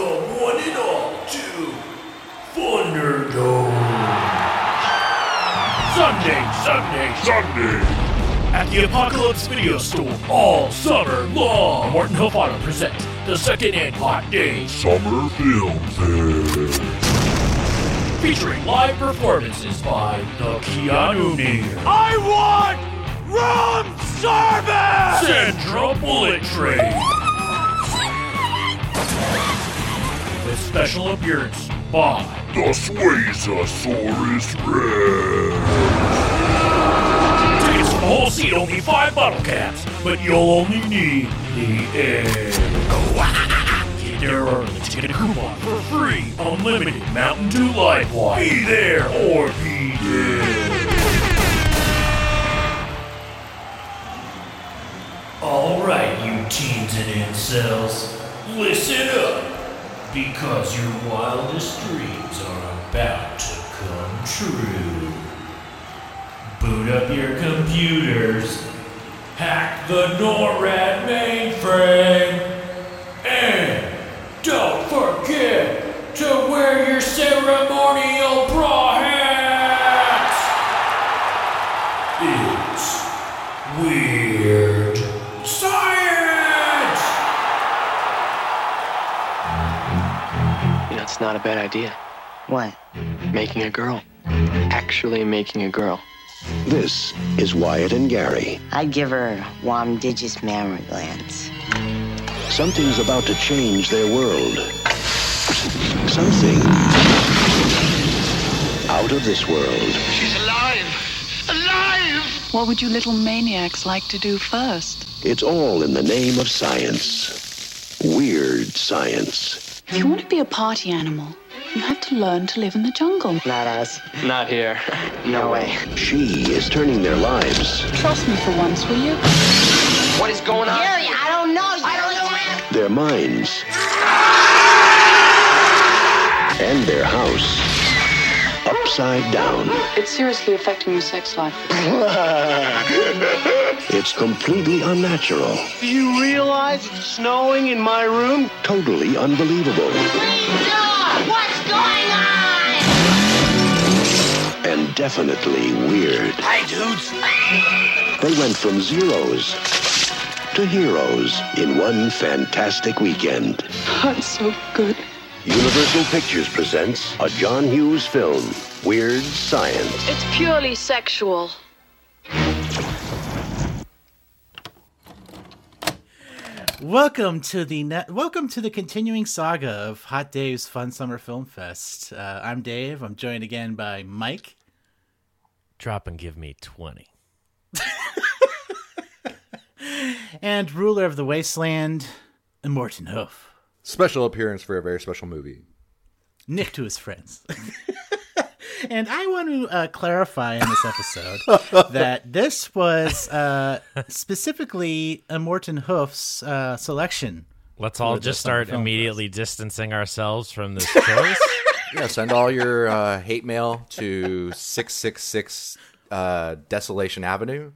Welcome one and all to Thunderdome. Sunday at the Apocalypse Video Store all summer long. Morton Hill Auto presents the second-hand Hot Days Summer Film Fest, featuring live performances by the Keanu Near. I want room service! Sandra Bullet Train. With special appearance by the Swazosaurus Rex. Tickets for the whole seat, only 5 bottle caps, but you'll only need the air. Get there early to get a coupon for free, unlimited Mountain Dew Light Wine. Be there or be there. Alright, you teens and incels, listen up, because your wildest dreams are about to come true. Boot up your computers, hack the NORAD mainframe, and don't forget to wear your ceremonial bra hats! It's Weird Science! You know, it's not a bad idea. What? Making a girl. Actually making a girl. This is Wyatt and Gary. I'd give her Wamdigus mammary glands. Something's about to change their world. Something out of this world. She's alive! Alive! What would you little maniacs like to do first? It's all in the name of science. Weird science. If you want to be a party animal, you have to learn to live in the jungle. Not us. Not here. No way. She is turning their lives, Trust me for once, will you? What is going on? Gary, I don't know. their minds, and their house upside down. It's seriously affecting your sex life. It's completely unnatural. Do you realize it's snowing in my room? Totally unbelievable. What's going on? And definitely weird. Hi, dudes. They went from zeros to heroes in one fantastic weekend. That's so good. Universal Pictures presents a John Hughes film, Weird Science. It's purely sexual. Welcome to the continuing saga of Hot Dave's Fun Summer Film Fest. I'm Dave. I'm joined again by Mike. Drop and give me 20. And ruler of the wasteland, Morton Hoof. Special appearance for a very special movie. Nick to his friends. And I want to clarify in this episode that this was specifically a Morton Hoof's selection. Let's all just start immediately distancing ourselves from this choice. Yeah, send all your hate mail to 666 Desolation Avenue.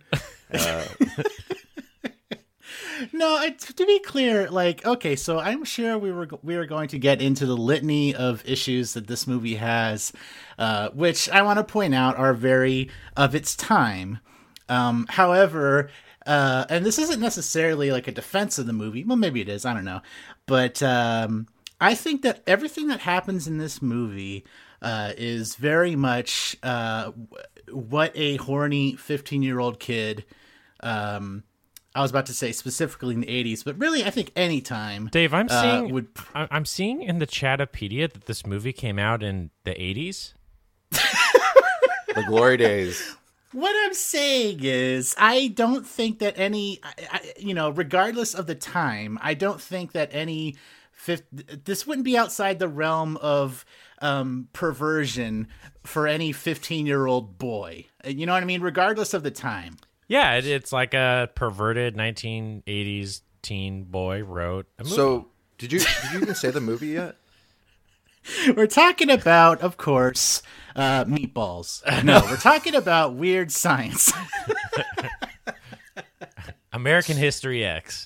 No, to be clear, okay, so I'm sure we were going to get into the litany of issues that this movie has, which I want to point out are very of its time. However, and this isn't necessarily like a defense of the movie. Well, maybe it is. I don't know. But I think that everything that happens in this movie is very much what a horny 15-year-old kid I was about to say specifically in the 80s, but really I think any time. Dave, I'm seeing in the Chatapedia that this movie came out in the 80s. The glory days. What I'm saying is I don't think that any, regardless of the time, I don't think that any, this wouldn't be outside the realm of perversion for any 15-year-old boy. You know what I mean? Regardless of the time. Yeah, it's like a perverted 1980s teen boy wrote a movie. So, did you even say the movie yet? We're talking about, of course, Meatballs. No, we're talking about Weird Science. American History X.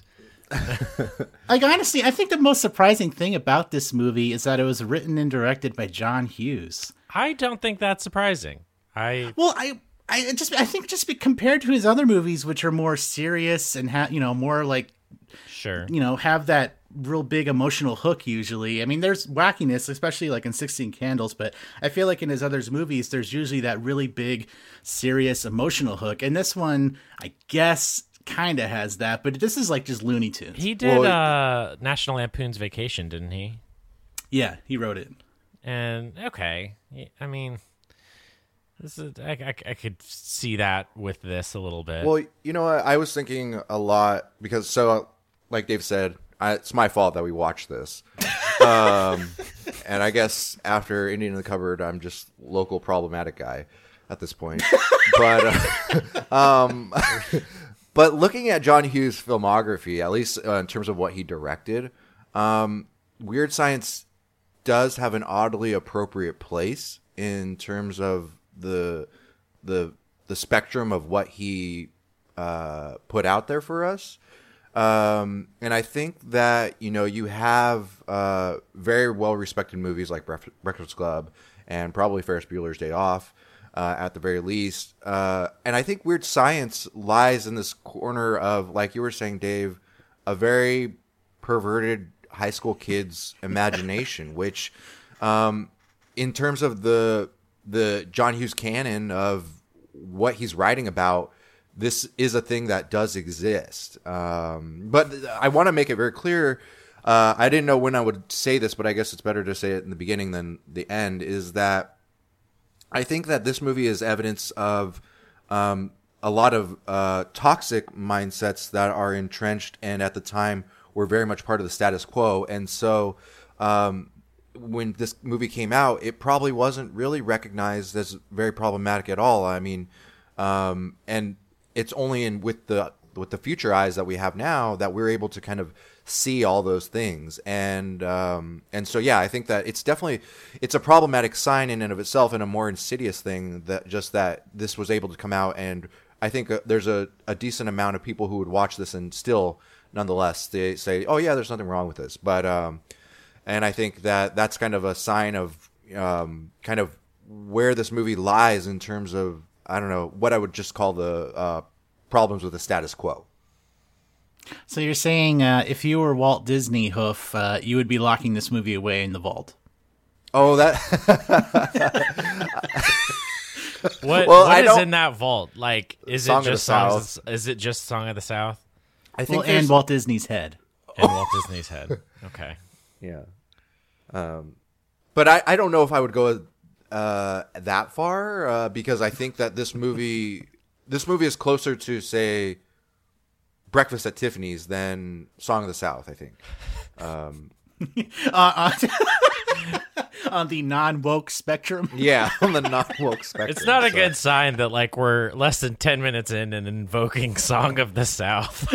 Like, honestly, I think the most surprising thing about this movie is that it was written and directed by John Hughes. I don't think that's surprising. I think compared to his other movies, which are more serious and more like, sure, have that real big emotional hook usually. I mean, there's wackiness, especially like in 16 Candles, but I feel like in his other movies, there's usually that really big, serious emotional hook. And this one, I guess, kind of has that, but this is like just Looney Tunes. He did National Lampoon's Vacation, didn't he? Yeah, he wrote it. And okay, I mean, this is I could see that with this a little bit. Well, I was thinking a lot because like Dave said, it's my fault that we watched this. And I guess after Indian in the Cupboard, I'm just local problematic guy at this point. But looking at John Hughes' filmography, at least in terms of what he directed, Weird Science does have an oddly appropriate place in terms of the spectrum of what he put out there for us. And I think that, you have very well-respected movies like Breakfast Club and probably Ferris Bueller's Day Off, at the very least. And I think Weird Science lies in this corner of, like you were saying, Dave, a very perverted high school kid's imagination, which, in terms of the John Hughes canon of what he's writing about, this is a thing that does exist. But I want to make it very clear. I didn't know when I would say this, but I guess it's better to say it in the beginning than the end, is that I think that this movie is evidence of a lot of toxic mindsets that are entrenched and at the time were very much part of the status quo. And so when this movie came out, it probably wasn't really recognized as very problematic at all. I mean, and it's only with the future eyes that we have now that we're able to kind of see all those things. And so, yeah, I think that it's a problematic sign in and of itself, and a more insidious thing that this was able to come out. And I think there's a decent amount of people who would watch this and still, nonetheless, they say, oh yeah, there's nothing wrong with this. But, and I think that's kind of a sign of, kind of where this movie lies in terms of, I don't know, what I would just call the, problems with the status quo. So you're saying if you were Walt Disney, Hoof, you would be locking this movie away in the vault? Oh, that. What is in that vault? Like, is it just songs? Is it just Song of the South? I think, and Walt Disney's head. And Walt Disney's head. Okay. Yeah. But I don't know if I would go that far because I think that this movie is closer to, say, Breakfast at Tiffany's than Song of the South, I think. On the non-woke spectrum? Yeah, on the non-woke spectrum. It's not a good sign that, like, we're less than 10 minutes in and invoking Song of the South.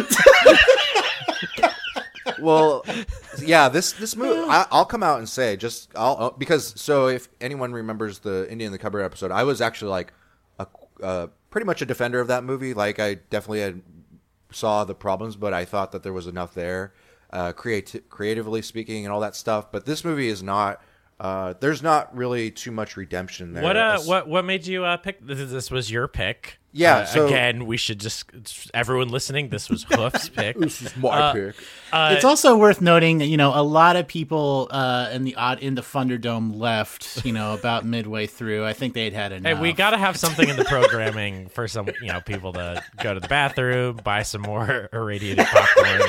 Well, yeah, this movie, I'll come out and say, because if anyone remembers the Indian in the Cupboard episode, I was actually, like, pretty much a defender of that movie. Like, I definitely saw the problems, but I thought that there was enough there, creatively speaking and all that stuff. But this movie is not. There's not really too much redemption there. What made you pick? This was your pick. Yeah. So, again, we should everyone listening. This was Hoof's pick. This is my pick. It's also worth noting that a lot of people in the Thunderdome left. About midway through. I think they'd had enough. Hey, we got to have something in the programming for some people to go to the bathroom, buy some more irradiated popcorn.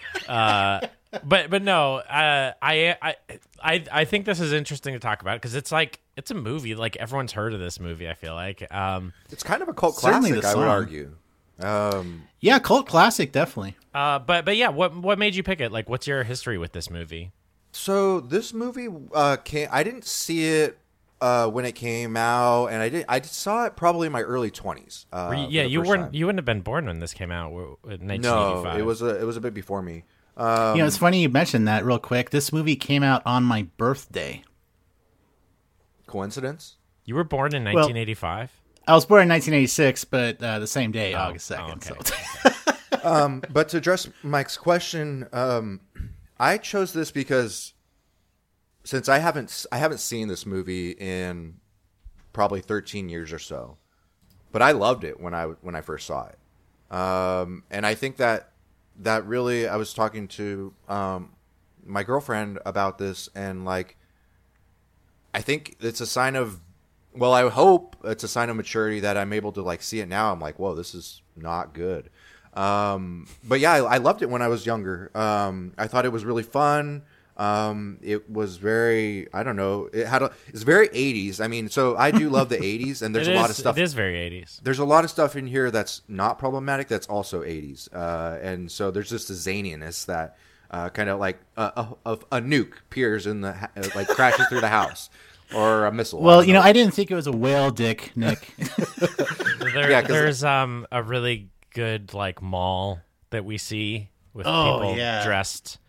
But no, I think this is interesting to talk about because it's a movie. Like, everyone's heard of this movie. I feel like it's kind of a cult classic. I would argue. Yeah, cult classic, definitely. But yeah, what made you pick it? Like, what's your history with this movie? So this movie I didn't see it when it came out, and I saw it probably in my early 20s. You wouldn't have been born when this came out in 1985. No, it was a bit before me. It's funny you mentioned that real quick. This movie came out on my birthday. Coincidence? You were born in 1985? I was born in 1986, but the same day, August 2nd. Okay. So. But to address Mike's question, I chose this because since I haven't seen this movie in probably 13 years or so, but I loved it when I first saw it, and I think that really, I was talking to my girlfriend about this, and like, I think it's a sign of, well, I hope it's a sign of maturity that I'm able to like see it now. I'm like, whoa, this is not good. But yeah, I loved it when I was younger. I thought it was really fun. It was very, I don't know, it's very 80s. I mean, so I do love the 80s, and there's a lot of stuff. It is very 80s. There's a lot of stuff in here that's not problematic. That's also 80s. And so there's just a zaniness that kind of like a nuke peers in the like crashes through the house, or a missile. Well, I didn't think it was a whale dick, Nick. There's a really good like mall that we see with people dressed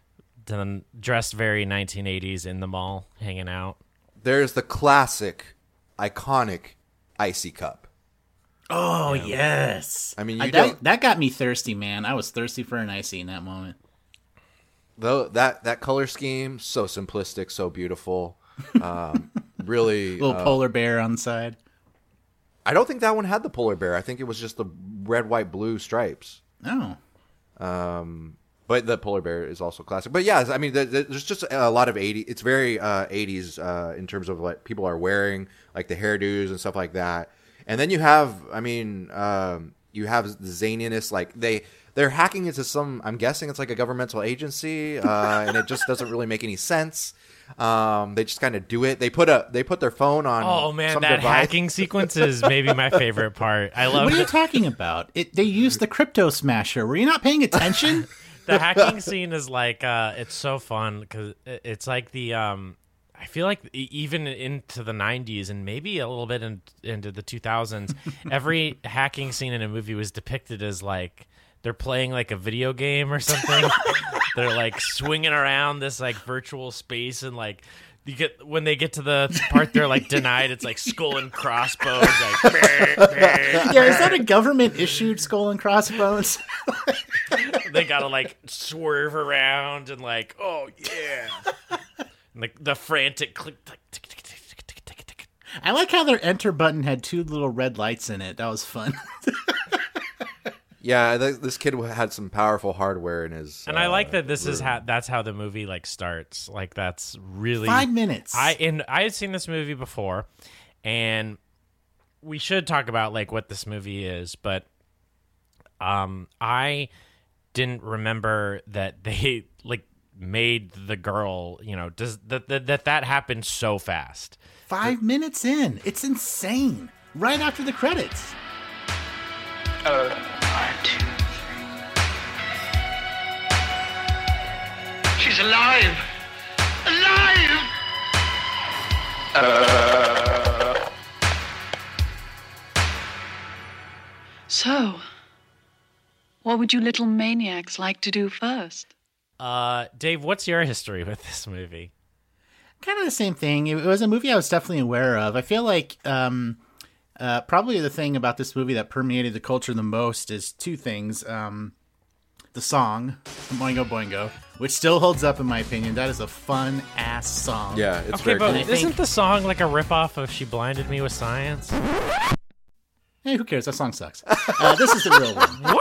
very 1980s in the mall hanging out. There's the classic, iconic icy cup. Oh, yes. I mean, that got me thirsty, man. I was thirsty for an icy in that moment. Though that color scheme, so simplistic, so beautiful. Really, little polar bear on the side. I don't think that one had the polar bear. I think it was just the red, white, blue stripes. Oh. But the polar bear is also classic. But yeah, I mean, there's just a lot of 80s. It's very 80s in terms of what people are wearing, like the hairdos and stuff like that. And then you have, you have the zaniness, like they're hacking into some, I'm guessing it's like a governmental agency, and it just doesn't really make any sense. They just kind of do it. They put their phone on. Oh man, some that device. hacking sequence is maybe my favorite part. I love. What are you talking about? They used the Crypto Smasher. Were you not paying attention? The hacking scene is like it's so fun because it's like the I feel like even into the 90s and maybe a little bit into the 2000s, every hacking scene in a movie was depicted as like they're playing like a video game or something. They're like swinging around this like virtual space, and like when they get to the part they're like denied, it's like skull and crossbones. Like, yeah, is that a government issued skull and crossbones? They gotta like swerve around and like, oh yeah, and the frantic click, tick, tick, tick, tick, tick, tick, tick. I like how their enter button had two little red lights in it. That was fun. Yeah, this kid had some powerful hardware in his. And I like that this room. That's how the movie like starts. Like that's really 5 minutes. I had seen this movie before, and we should talk about like what this movie is, but I didn't remember that they like made the girl. Does that happened so fast? 5 minutes in, it's insane. Right after the credits. 1, 2, 3. She's alive! Alive! So, what would you little maniacs like to do first? Dave, what's your history with this movie? Kind of the same thing. It was a movie I was definitely aware of. I feel like probably the thing about this movie that permeated the culture the most is two things. The song, Boingo Boingo, which still holds up in my opinion. That is a fun-ass song. Yeah, it's okay, very but cool. Isn't the song like a ripoff of She Blinded Me with Science? Hey, who cares? That song sucks. This is the real one.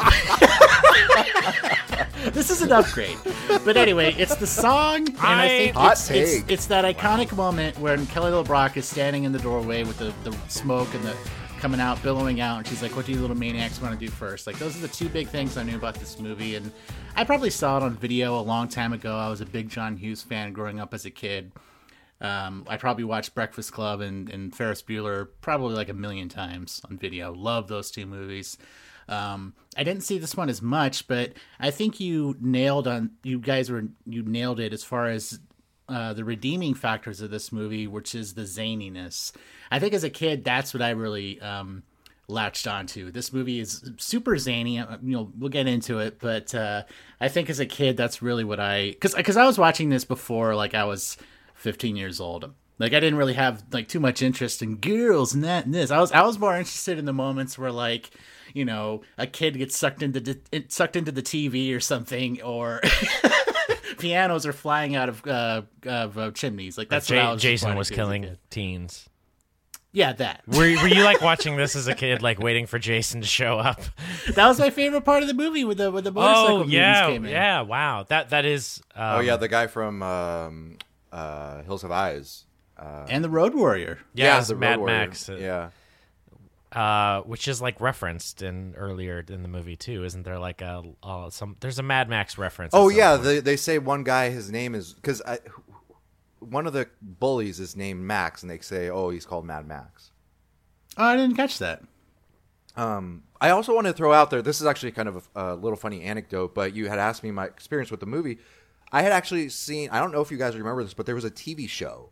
What? This is an upgrade. But anyway, it's the song, and I think it's that iconic moment when Kelly LeBrock is standing in the doorway with the smoke and the coming out, billowing out, and she's like, what do you little maniacs want to do first? Like, those are the two big things I knew about this movie, and I probably saw it on video a long time ago. I was a big John Hughes fan growing up as a kid. I probably watched Breakfast Club and Ferris Bueller probably like 1,000,000 times on video. Love those two movies. I didn't see this one as much, but I think you nailed it as far as the redeeming factors of this movie, which is the zaniness. I think as a kid, that's what I really latched onto. This movie is super zany. We'll get into it, but I think as a kid, that's really what because I was watching this before, like I was 15 years old. Like I didn't really have like too much interest in girls and that and this. I was more interested in the moments where like, you know, a kid gets sucked into the TV or something, or pianos are flying out of chimneys. Like that's what I was Jason was to killing teens. Yeah, that. Were you like watching this as a kid, like waiting for Jason to show up? That was my favorite part of the movie with the motorcycle mutants came in. Yeah, wow. That is. The guy from Hills Have Eyes. And the Road Warrior. Yeah, the Mad Road Warrior. Max. Which is like referenced earlier in the movie too, isn't there? Like there's a Mad Max reference. Oh yeah, they say one guy, his name is because one of the bullies is named Max, and they say, oh, he's called Mad Max. Oh, I didn't catch that. I also want to throw out there, this is actually kind of a little funny anecdote, but you had asked me my experience with the movie. I had actually seen, I don't know if you guys remember this, but there was a TV show,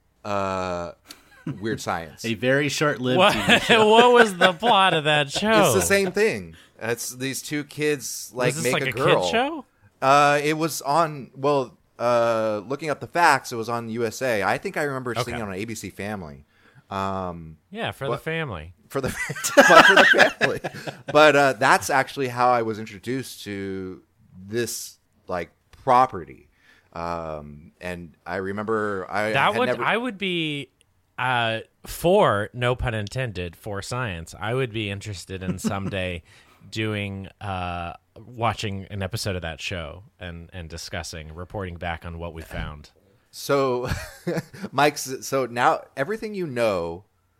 Weird Science. A very short-lived TV show. What was the plot of that show? It's the same thing. It's these two kids was this make like a girl. Kid show? It was on, looking up the facts, it was on USA. I think I remember seeing it on ABC Family. Yeah, for the family. For the family. But that's actually how I was introduced to this like property. And I remember I would be for, no pun intended, for science. I would be interested in someday doing watching an episode of that show and reporting back on what we found. So, Mike, so now everything you know,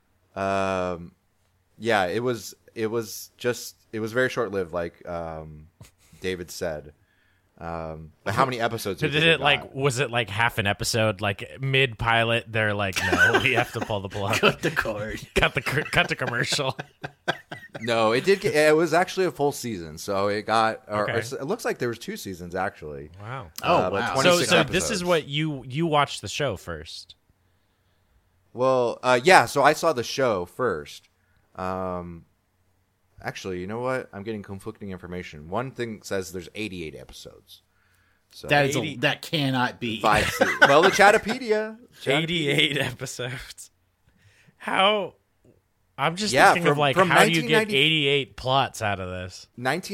it was very short lived, like David said. But how many episodes? Was it like half an episode? Like mid pilot, they're like, no, we have to pull the plug. Cut the cord. Cut the commercial. No, it did. It was actually a full season, so it got. Okay. It looks like there was 2 seasons actually. Wow. Wow. 26 So episodes. this is what you watched the show first. Well, yeah. So I saw the show first. Actually, you know what? I'm getting conflicting information. One thing says there's 88 episodes. So That cannot be. 5 seasons. Well, the Chattopedia. 88 episodes. How? I'm just thinking of like, how do you get 88 plots out of this?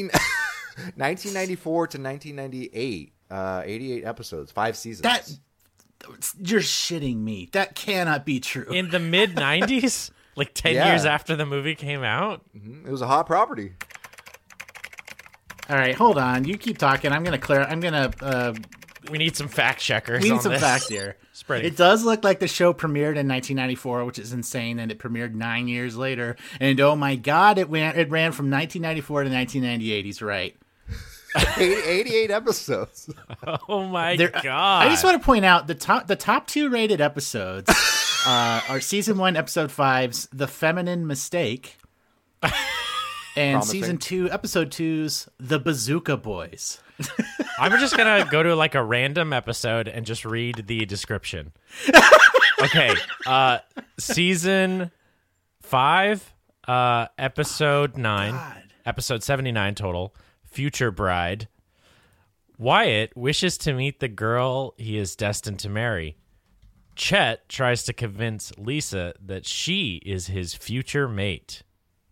1994 to 1998. 88 episodes, 5 seasons. You're shitting me. That cannot be true. In the mid 90s? Like 10 years after the movie came out? Mm-hmm. It was a hot property. All right, hold on. You keep talking. I'm gonna we need some fact checkers. We need some facts here. It does look like the show premiered in 1994, which is insane, and it premiered 9 years later. And oh my god, it ran from 1994 to 1998. He's right. 88 episodes. Oh my god! I just want to point out the top 2 rated episodes are season 1, episode 5's "The Feminine Mistake," and season 2, episode 2's "The Bazooka Boys." I'm just gonna go to like a random episode and just read the description. Okay, season 5, episode 9, episode 79 total. Future bride. Wyatt wishes to meet the girl he is destined to marry. Chet tries to convince Lisa that she is his future mate.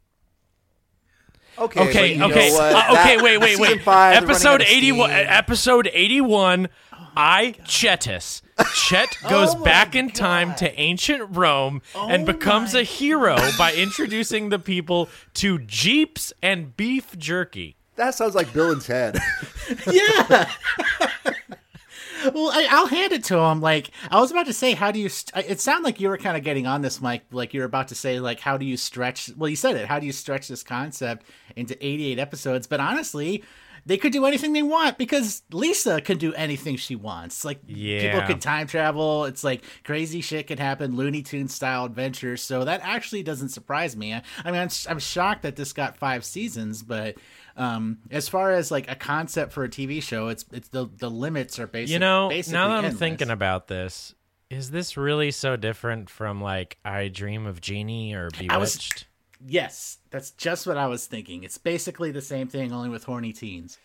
Okay. Wait. Episode 81. Episode 81. Chetus. Chet goes back in time to ancient Rome and becomes a hero by introducing the people to Jeeps and beef jerky. That sounds like Bill and Ted. Yeah. Well, I'll hand it to him. Like, I was about to say, how do you... it sounded like you were kind of getting on this, Mike. Like, you were about to say, like, how do you stretch... Well, you said it. How do you stretch this concept into 88 episodes? But honestly, they could do anything they want because Lisa can do anything she wants. Like, people could time travel. It's like crazy shit could happen, Looney Tunes style adventures. So that actually doesn't surprise me. I mean, I'm shocked that this got 5 seasons, but... as far as like a concept for a TV show, it's the limits are basically. Now that I'm endless. thinking about this, is this really so different from like I Dream of Jeannie or Bewitched? Yes, that's just what I was thinking. It's basically the same thing, only with horny teens.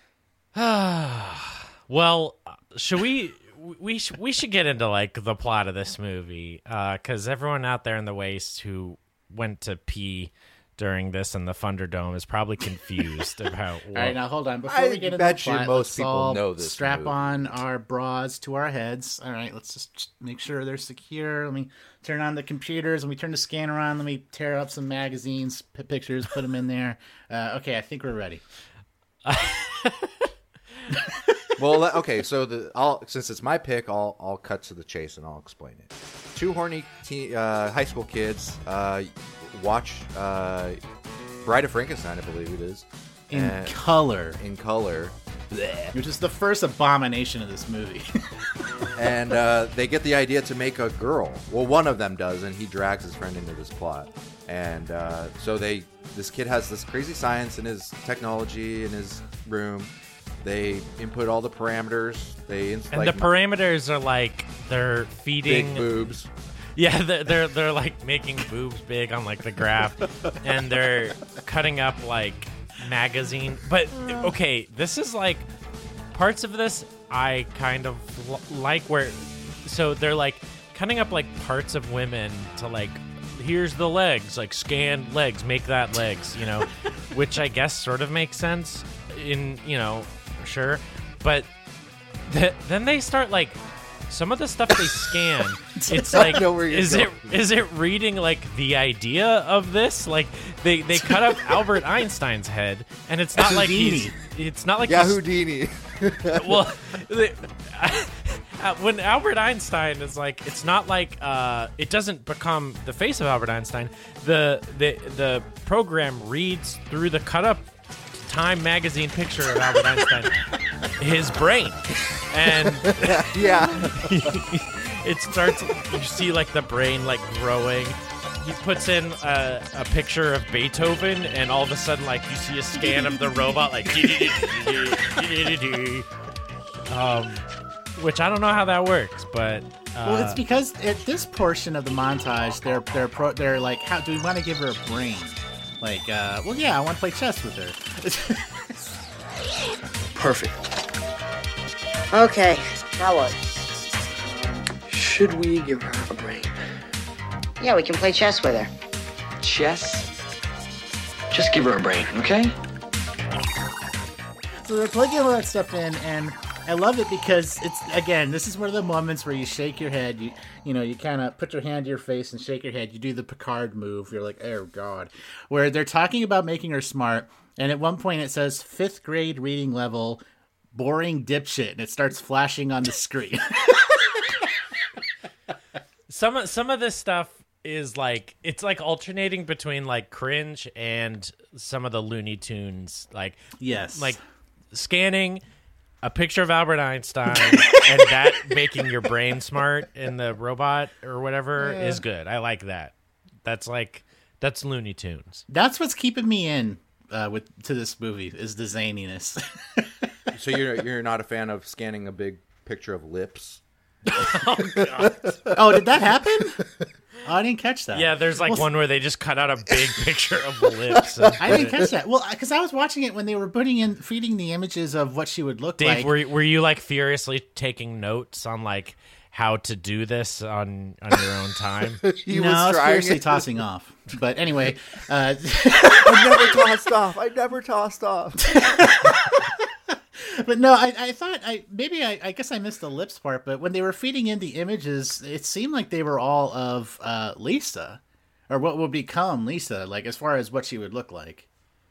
Well, should we should get into like the plot of this movie because everyone out there in the Waste who went to pee during this in the Thunderdome is probably confused about what... All right, now hold on. Before we get into the bet you plot, most let's people all know this strap movie. on our bras to our heads. All right, let's just make sure they're secure. Let me turn on the computers. Let me turn the scanner on. Let me tear up some magazines, pictures, put them in there. Okay, I think we're ready. Well, okay, so since it's my pick, I'll cut to the chase and I'll explain it. Two horny high school kids watch Bride of Frankenstein, I believe it is. In color. In color. Which is the first abomination of this movie. And they get the idea to make a girl. Well, one of them does, and he drags his friend into this plot. And so this kid has this crazy science in his technology in his room. They input all the parameters. The parameters are like they're feeding big boobs. Yeah, they're like making boobs big on like the graph, and they're cutting up like magazine. But okay, this is like parts of this I kind of like so they're like cutting up like parts of women to like, here's the legs, like scan legs, make that legs, which I guess sort of makes sense in, sure. But then they start like, some of the stuff they scan, it's like, is it reading like the idea of this? Like they cut up Albert Einstein's head, and it's not like Houdini. Well, when Albert Einstein is like, it's not like it doesn't become the face of Albert Einstein. The program reads through the cut up Time magazine picture of Albert Einstein, his brain, and yeah, it starts. You see like the brain like growing. He puts in a picture of Beethoven, and all of a sudden, like you see a scan of the robot, like which I don't know how that works, but well, it's because at this portion of the montage, they're like, how do we want to give her a brain? Like, well, yeah, I want to play chess with her. Perfect. Okay, now what? Should we give her a brain? Yeah, we can play chess with her. Chess? Just give her a brain, okay? So they're plugging all that stuff in, and I love it because it's, again, this is one of the moments where you shake your head, you kind of put your hand to your face and shake your head. You do the Picard move. You're like, oh, God. Where they're talking about making her smart, and at one point it says 5th grade reading level, boring dipshit, and it starts flashing on the screen. Some of this stuff is like, it's like alternating between like cringe and some of the Looney Tunes. Like, yes. Like scanning a picture of Albert Einstein and that making your brain smart in the robot or whatever is good. I like that. That's Looney Tunes. That's what's keeping me in to this movie is the zaniness. So you're not a fan of scanning a big picture of lips? Oh, God. Oh, did that happen? Oh, I didn't catch that. Yeah, there's like one where they just cut out a big picture of lips. I didn't catch that. Well, because I was watching it when they were feeding the images of what she would look Dave, like. were you like furiously taking notes on like how to do this on your own time? I was furiously tossing off. But anyway, I never tossed off. But no, I thought I guess I missed the lips part, but when they were feeding in the images, it seemed like they were all of Lisa, or what would become Lisa, like as far as what she would look like.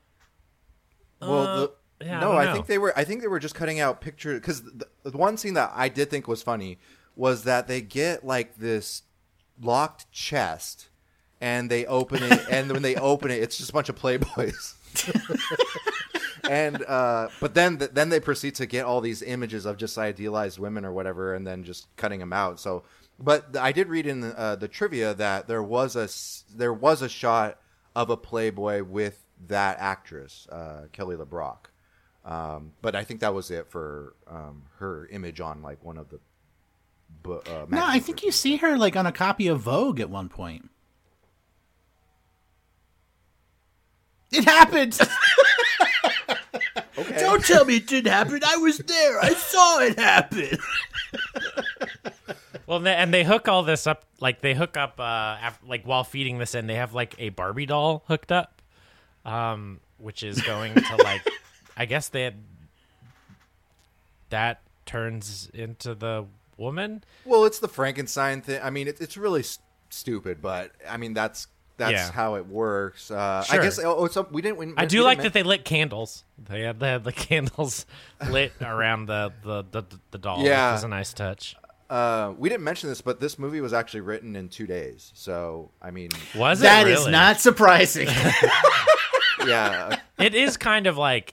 Well, I think they were just cutting out pictures, because the one scene that I did think was funny was that they get like this locked chest, and they open it, and when they open it, it's just a bunch of Playboys. And but then they proceed to get all these images of just idealized women or whatever, and then just cutting them out. So, but I did read in the trivia that there was a shot of a Playboy with that actress, Kelly LeBrock. But I think that was it for her image on like one of the. No, I think you see her like on a copy of Vogue at one point. It happened. Okay. Don't tell me it didn't happen. I was there. I saw it happen. Well, and they hook all this up, like they hook up, like while feeding this in, they have like a Barbie doll hooked up. which is going to like, I guess that turns into the woman. Well, it's the Frankenstein thing. I mean, it's really stupid, but I mean that's how it works. Sure. I guess. We didn't. I do like that they lit candles. They had the candles lit around the doll. Yeah, which is a nice touch. We didn't mention this, but this movie was actually written in 2 days. So I mean, was that it is really? not surprising. Yeah, it is kind of like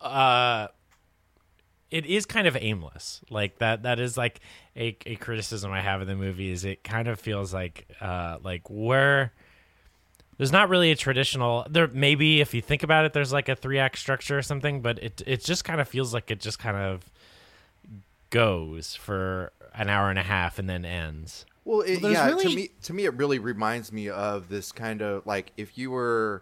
it is kind of aimless. Like that is like a criticism I have of the movie is it kind of feels like where there's not really a traditional there maybe if you think about it there's like a 3-act structure or something, but it just kind of feels like it just kind of goes for an hour and a half and then ends. Well, really... to me, it really reminds me of this kind of like if you were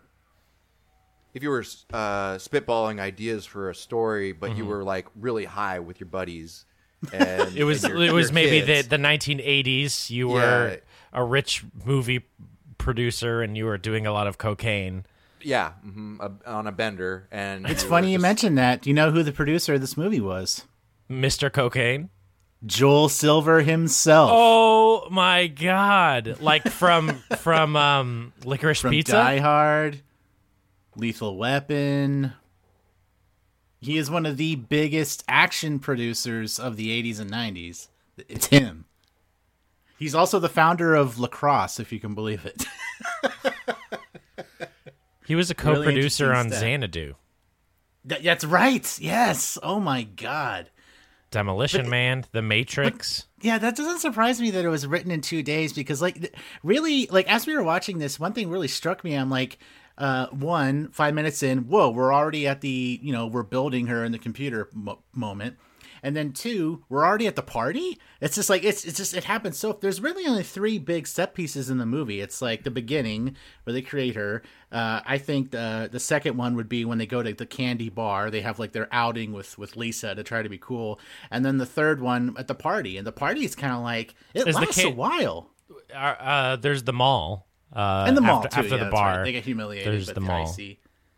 spitballing ideas for a story, but you were like really high with your buddies, and it was maybe the 1980s. You were a rich movie producer and you were doing a lot of cocaine. Yeah, on a bender. And it's funny you mentioned that. Do you know who the producer of this movie was? Mr. Cocaine? Joel Silver himself. Oh my God! Like from Licorice Pizza, Die Hard, Lethal Weapon. He is one of the biggest action producers of the 80s and 90s. It's him. He's also the founder of Lacrosse, if you can believe it. He was a co-producer on Xanadu. That's right. Yes. Oh my God. Demolition Man, The Matrix. Yeah, that doesn't surprise me that it was written in 2 days because, like, really, like, as we were watching this, one thing really struck me. I'm like, 1, 5 minutes in, whoa, we're already at the, we're building her in the computer moment. And then 2, we're already at the party. It's just like, it happens. So there's really only 3 big set pieces in the movie. It's like the beginning where they create her. I think the second one would be when they go to the candy bar. They have like their outing with Lisa to try to be cool. And then the third one at the party. And the party is kind of like, it lasts a while. There's the mall. And the mall after the bar. Right. They get humiliated. There's the mall. Icy.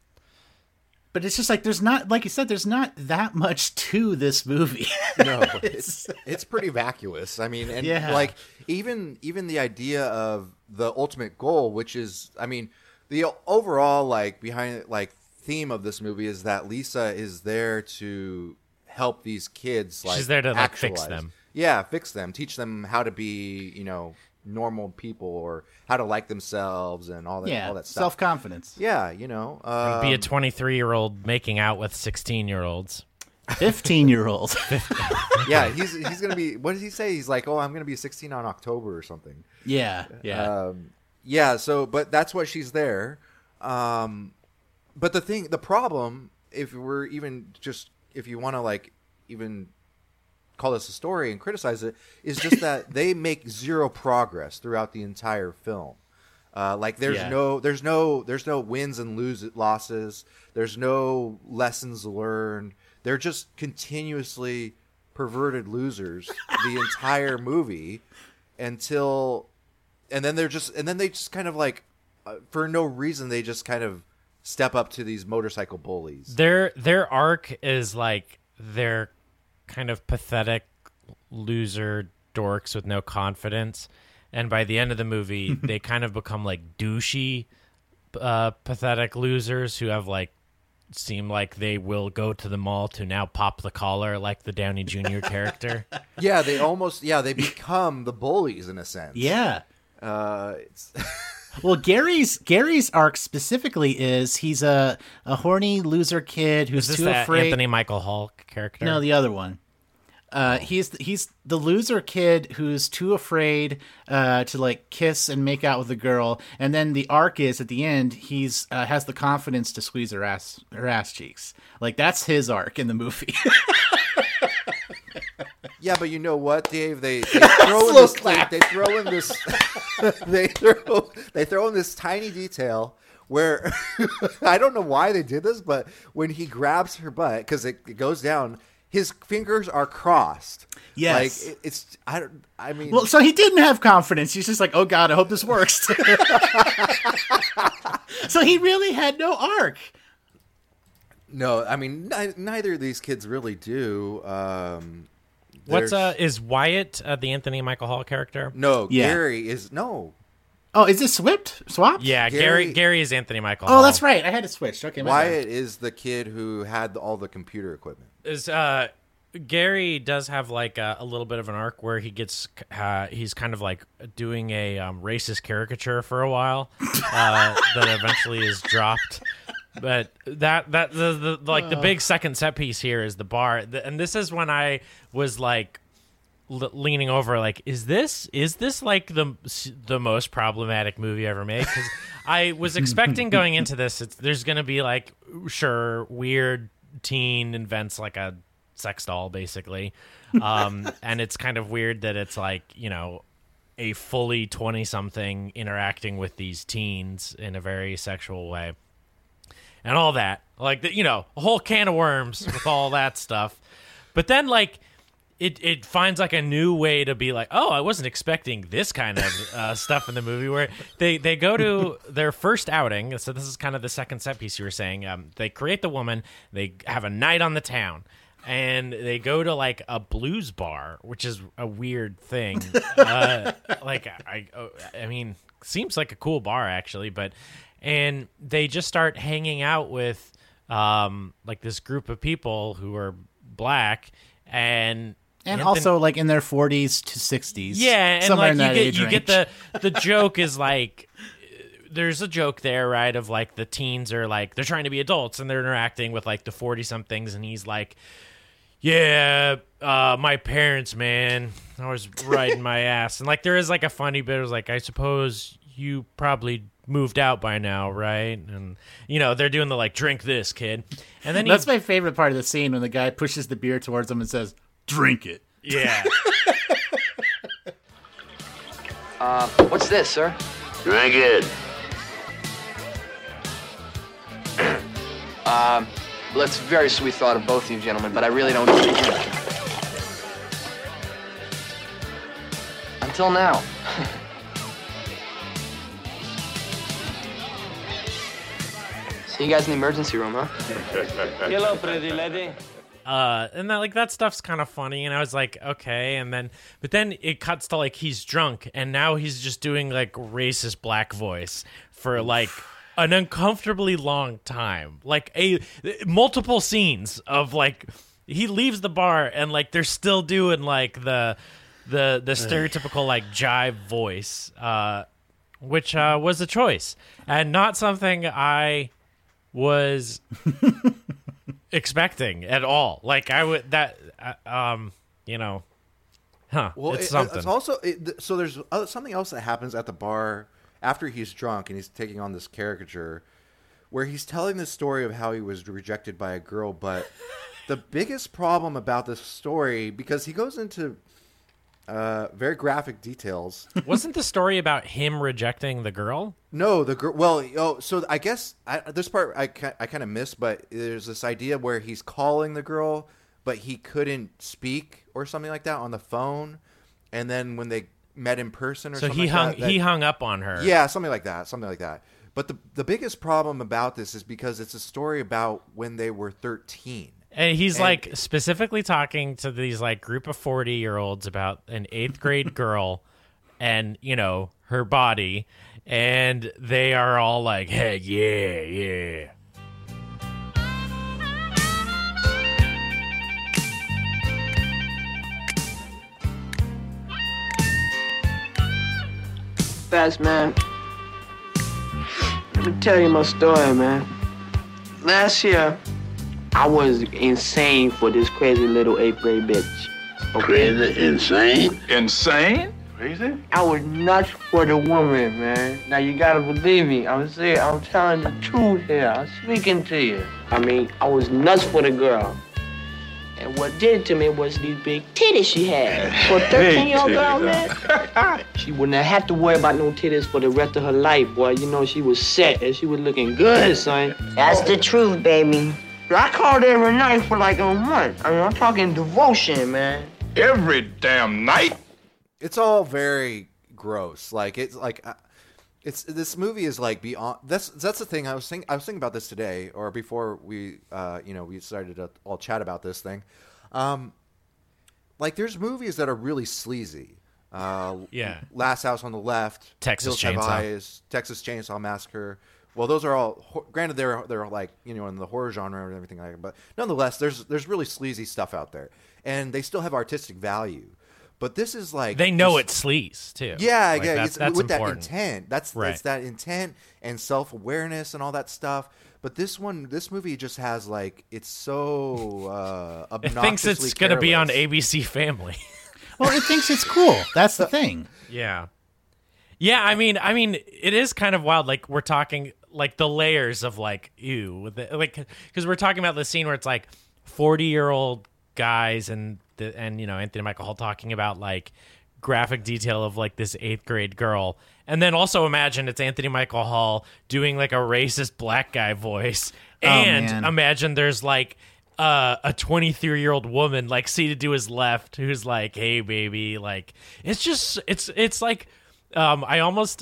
But it's just like there's not, like you said, there's not that much to this movie. No, it's pretty vacuous. I mean, and like even the idea of the ultimate goal, which is, I mean, the overall like behind like theme of this movie is that Lisa is there to help these kids. Like she's there to like fix them. Yeah, fix them, teach them how to be, normal people or how to like themselves and all that stuff. Self-confidence. Yeah, be a 23-year-old making out with 16-year-olds. 15-year-old. Yeah, he's gonna be. What does he say? He's like, I'm gonna be 16 on October or something. Yeah. So, but that's what she's there. But the problem, if you want to like even call this a story and criticize it, is just that they make zero progress throughout the entire film. Like there's no wins and losses. There's no lessons learned. They're just continuously perverted losers the entire movie and then they just kind of like for no reason they just kind of step up to these motorcycle bullies. Their arc is like they're kind of pathetic loser dorks with no confidence, and by the end of the movie they kind of become like douchey pathetic losers who have like seem like they will go to the mall to now pop the collar like the Downey Jr. character. Yeah, they become the bullies in a sense. Yeah. Well, Gary's arc specifically is he's a horny loser kid who's is this too that afraid. Anthony Michael Hall character? No, the other one. He's the loser kid who's too afraid to like kiss and make out with a girl, and then the arc is at the end he's has the confidence to squeeze her ass cheeks. Like that's his arc in the movie. Yeah, but you know what, Dave? They throw in this. They throw in this tiny detail where I don't know why they did this, but when he grabs her butt because it goes down. his fingers are crossed. Yes. Like I mean. Well, so he didn't have confidence. He's just like, oh God, I hope this works. So he really had no arc. No, I mean neither of these kids really do. Is Wyatt the Anthony Michael Hall character? No, Yeah. Gary is no. Oh, is this swapped? Yeah, Gary is Anthony Michael Oh, Hall. that's right. I had it switched. Okay, my bad. Wyatt is the kid who had all the computer equipment. Gary does have like a little bit of an arc where he gets he's kind of like doing a racist caricature for a while that eventually is dropped. But the big second set piece here is the bar, and this is when I was like leaning over, like, is this like the most problematic movie ever made? Because I was expecting going into this, there's going to be like weird teen invents like a sex doll basically, and it's kind of weird that it's like a fully 20-something interacting with these teens in a very sexual way. And all that, like, a whole can of worms with all that stuff. But then, like, it finds, like, a new way to be like, oh, I wasn't expecting this kind of stuff in the movie, where they go to their first outing. So this is kind of the second set piece you were saying. They create the woman. They have a night on the town. And they go to, like, a blues bar, which is a weird thing. I mean, seems like a cool bar, actually, but... And they just start hanging out with, like, this group of people who are black and also like in their 40s to 60s. Yeah, and somewhere like in that age you range. get the joke is like, there's a joke there, right? Of like the teens are like they're trying to be adults and they're interacting with like the 40-somethings, and he's like, yeah, my parents, man, I was riding my ass, and like there is like a funny bit. It was like, I suppose you probably moved out by now, right? And they're doing the like, drink this, kid. And then that's my favorite part of the scene, when the guy pushes the beer towards him and says, drink it. Yeah. What's this, sir? Drink it. Well, that's a very sweet thought of both of you gentlemen, but I really don't need a drink. Until now. See you guys in the emergency room, huh? Hello, pretty lady. And that stuff's kind of funny, and I was like, okay, but then it cuts to like he's drunk, and now he's just doing like racist black voice for like an uncomfortably long time, like multiple scenes of like he leaves the bar and like they're still doing like the stereotypical like jive voice, which was a choice and not something I was expecting at all. Like I would Well, it's something. It's also so there's something else that happens at the bar after he's drunk and he's taking on this caricature, where he's telling the story of how he was rejected by a girl. But the biggest problem about this story, because he goes into very graphic details. Wasn't the story about him rejecting the girl? No, the girl. Well, so I guess this part I kind of missed, but there's this idea where he's calling the girl, but he couldn't speak or something like that on the phone, and then when they met in person or something like that, he hung up on her. Yeah, something like that. But the biggest problem about this is because it's a story about when they were 13. And he's like specifically talking to these like group of 40-year-olds about an 8th grade girl and, her body. And they are all like, hey, yeah. Fast man, let me tell you my story, man. Last year, I was insane for this crazy little 8th grade bitch. Okay? Crazy, insane? Insane? Crazy? I was nuts for the woman, man. Now you gotta believe me. I'm serious. I'm telling the truth here. I'm speaking to you. I mean, I was nuts for the girl. And what did it to me was these big titties she had. For a 13-year-old girl, man, she wouldn't have had to worry about no titties for the rest of her life, boy. She was set and she was looking good, son. That's the truth, baby. I called every night for like a month. I mean, I'm talking devotion, man. Every damn night? It's all very gross. Like it's like it's this movie is like beyond. That's the thing. I was thinking about this today, or before we we started to all chat about this thing. Like there's movies that are really sleazy. Last House on the Left, Texas Hills Have Chainsaw. Eyes, Texas Chainsaw Massacre. Well, those are all. Granted, they're like in the horror genre and everything like that. But nonetheless, there's really sleazy stuff out there, and they still have artistic value. But this is like They know it's sleaze too. Yeah, Like, yeah, that's with important. that intent. That's that intent and self-awareness and all that stuff. But this movie just has like it's so It obnoxiously thinks it's going to be on careless. ABC Family. Well, it thinks it's cool. That's the thing. Yeah. Yeah, I mean, it is kind of wild. Like we're talking like the layers of like ew, with it, like because we're talking about the scene where it's like 40-year-old guys and Anthony Michael Hall talking about like graphic detail of like this 8th grade girl, and then also imagine it's Anthony Michael Hall doing like a racist black guy voice, and man. imagine there's like a 23-year-old woman like seated to his left who's like, hey baby, like it's like I almost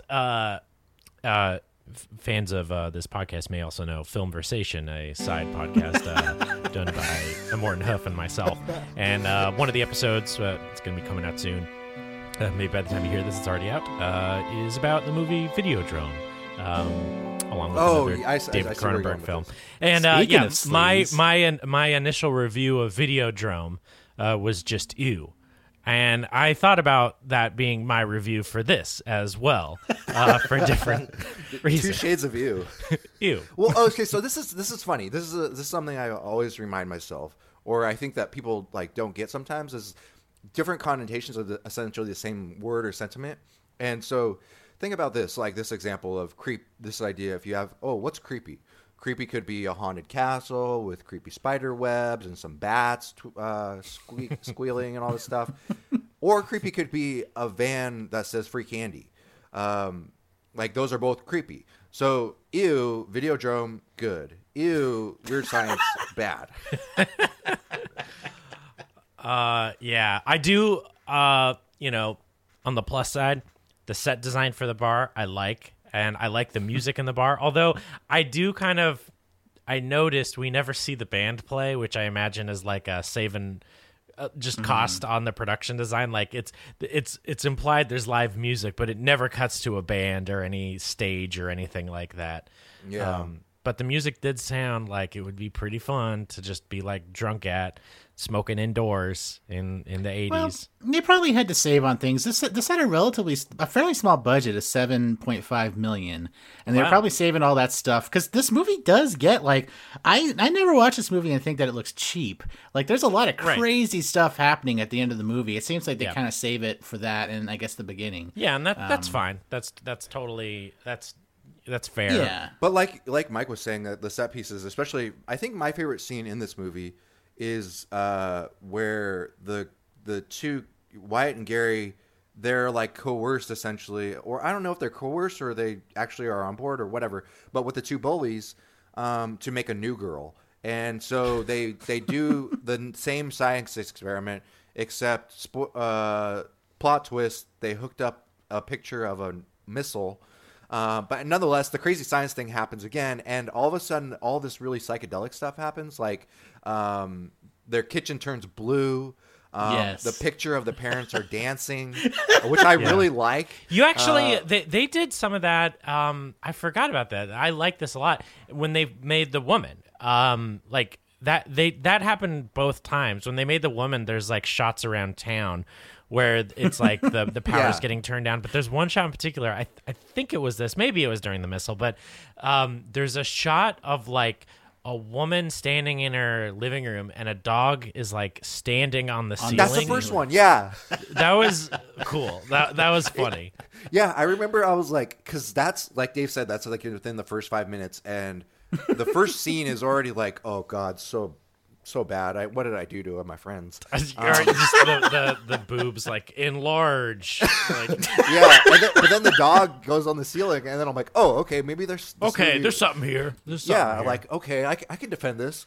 fans of this podcast may also know Filmversation, a side podcast done by Morton Huff and myself, and one of the episodes it's going to be coming out soon, maybe by the time you hear this it's already out, is about the movie Videodrome, along with another David I see where you're going Cronenberg with film. this. And Speaking yeah, of sleaze. my initial review of Videodrome was just ew. And I thought about that being my review for this as well, for different reasons. 2 shades of you. Ew. Well, okay, so this is funny. This is something I always remind myself, or I think that people like don't get sometimes, is different connotations of essentially the same word or sentiment. And so think about this, like this example of creep. This idea, if you have, what's creepy? Creepy could be a haunted castle with creepy spider webs and some bats squealing and all this stuff. Or creepy could be a van that says free candy. Like those are both creepy. So, ew, Videodrome, good. Ew, Weird Science, bad. Yeah, I do, on the plus side, the set design for the bar, I like. And I like the music in the bar. Although I noticed we never see the band play, which I imagine is like a saving just cost on the production design. Like it's implied there's live music, but it never cuts to a band or any stage or anything like that. Yeah. But the music did sound like it would be pretty fun to just be like drunk at, smoking indoors in the 80s. Well, they probably had to save on things. This had a fairly small budget of $7.5 million, and they're probably saving all that stuff because this movie does get like I never watch this movie and think that it looks cheap. Like there's a lot of crazy stuff happening at the end of the movie. It seems like they kind of save it for that, and I guess the beginning. Yeah, and that's fine. That's totally that's fair. Yeah, But like Mike was saying, that the set pieces, especially, I think my favorite scene in this movie is where the two, Wyatt and Gary, they're like coerced essentially, or I don't know if they're coerced or they actually are on board or whatever, but with the 2 bullies to make a new girl. And so they do the same science experiment, except plot twist, they hooked up a picture of a missile. But nonetheless, the crazy science thing happens again, and all of a sudden, all this really psychedelic stuff happens. Like their kitchen turns blue. Yes. The picture of the parents are dancing, which I really like. You actually, they did some of that. I forgot about that. I like this a lot when they made the woman. Like that happened both times. When they made the woman, there's like shots around town where it's like the power's getting turned down. But there's one shot in particular, I think it was this, maybe it was during the missile, but there's a shot of like a woman standing in her living room and a dog is like standing on the ceiling. That's the first one, yeah. That was cool. That was funny. Yeah, I remember I was like, because that's, like Dave said, that's like within the first 5 minutes, and the first scene is already like, oh God, so so bad. What did I do to my friends? Or just the boobs like enlarge. Like, yeah, but then the dog goes on the ceiling, and then I'm like, oh, okay, maybe there's there's something here. Like, okay, I can defend this.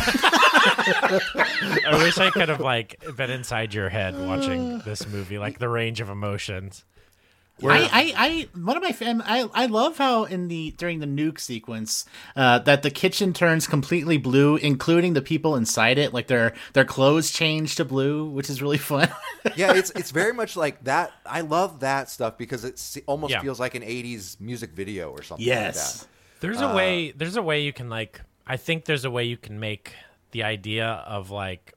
I wish I could have like been inside your head watching this movie, like the range of emotions. I love how during the nuke sequence that the kitchen turns completely blue, including the people inside it. Like their clothes change to blue, which is really fun. Yeah, it's very much like that. I love that stuff because it almost feels like an 80s music video or something like that. There's a way you can like. I think there's a way you can make the idea of like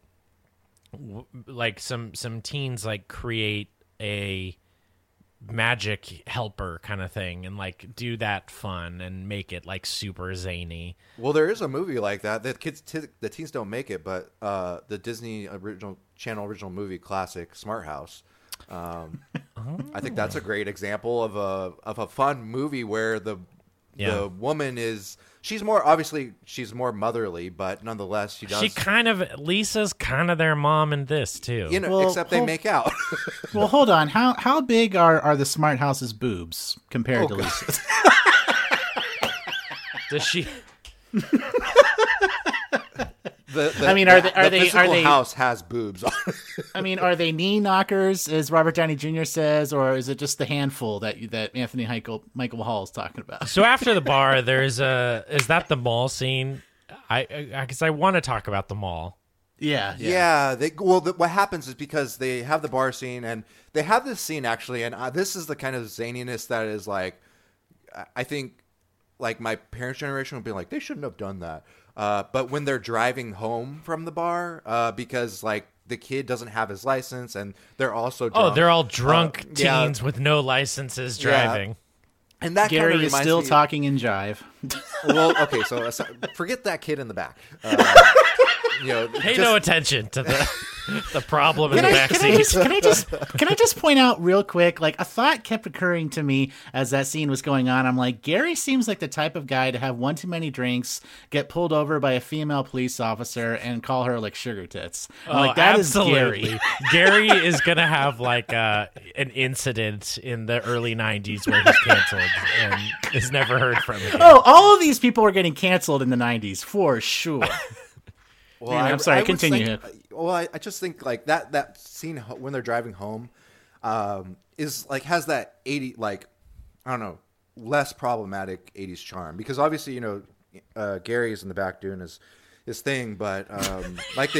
some teens like create a magic helper kind of thing and like do that fun and make it like super zany. Well, there is a movie like that. The teens don't make it, but the Disney Channel original movie classic Smart House. I think that's a great example of a fun movie where the woman she's more motherly, but nonetheless Lisa's kind of their mom in this too. Except they make out. Well, hold on. How big are the Smart House's boobs compared to Lisa's? Does she? Are they house has boobs on it. I mean, are they knee knockers, as Robert Downey Jr. says, or is it just the handful that Anthony Michael Hall is talking about? So after the bar, is that the mall scene? Because I want to talk about the mall. Yeah. What happens is because they have the bar scene and they have this scene actually, and this is the kind of zaniness that is like, I think, like my parents' generation would be like, they shouldn't have done that. But when they're driving home from the bar, because like the kid doesn't have his license and they're also drunk. Oh, they're all drunk teens with no licenses driving. And that Gary kind of is still talking in jive. Well, okay, so forget that kid in the back. Pay no attention to the problem in the backseat. Can I just point out real quick? Like, a thought kept occurring to me as that scene was going on. I'm like, Gary seems like the type of guy to have one too many drinks, get pulled over by a female police officer, and call her like sugar tits. That absolutely. Is Gary. Gary is gonna have like an incident in the early '90s where he's canceled and is never heard from again. Oh, all of these people were getting canceled in the '90s for sure. Well, I'm sorry. Continue. I just think like that scene when they're driving home is like has that 80 like I don't know less problematic 80s charm because obviously Gary is in the back doing his thing, but like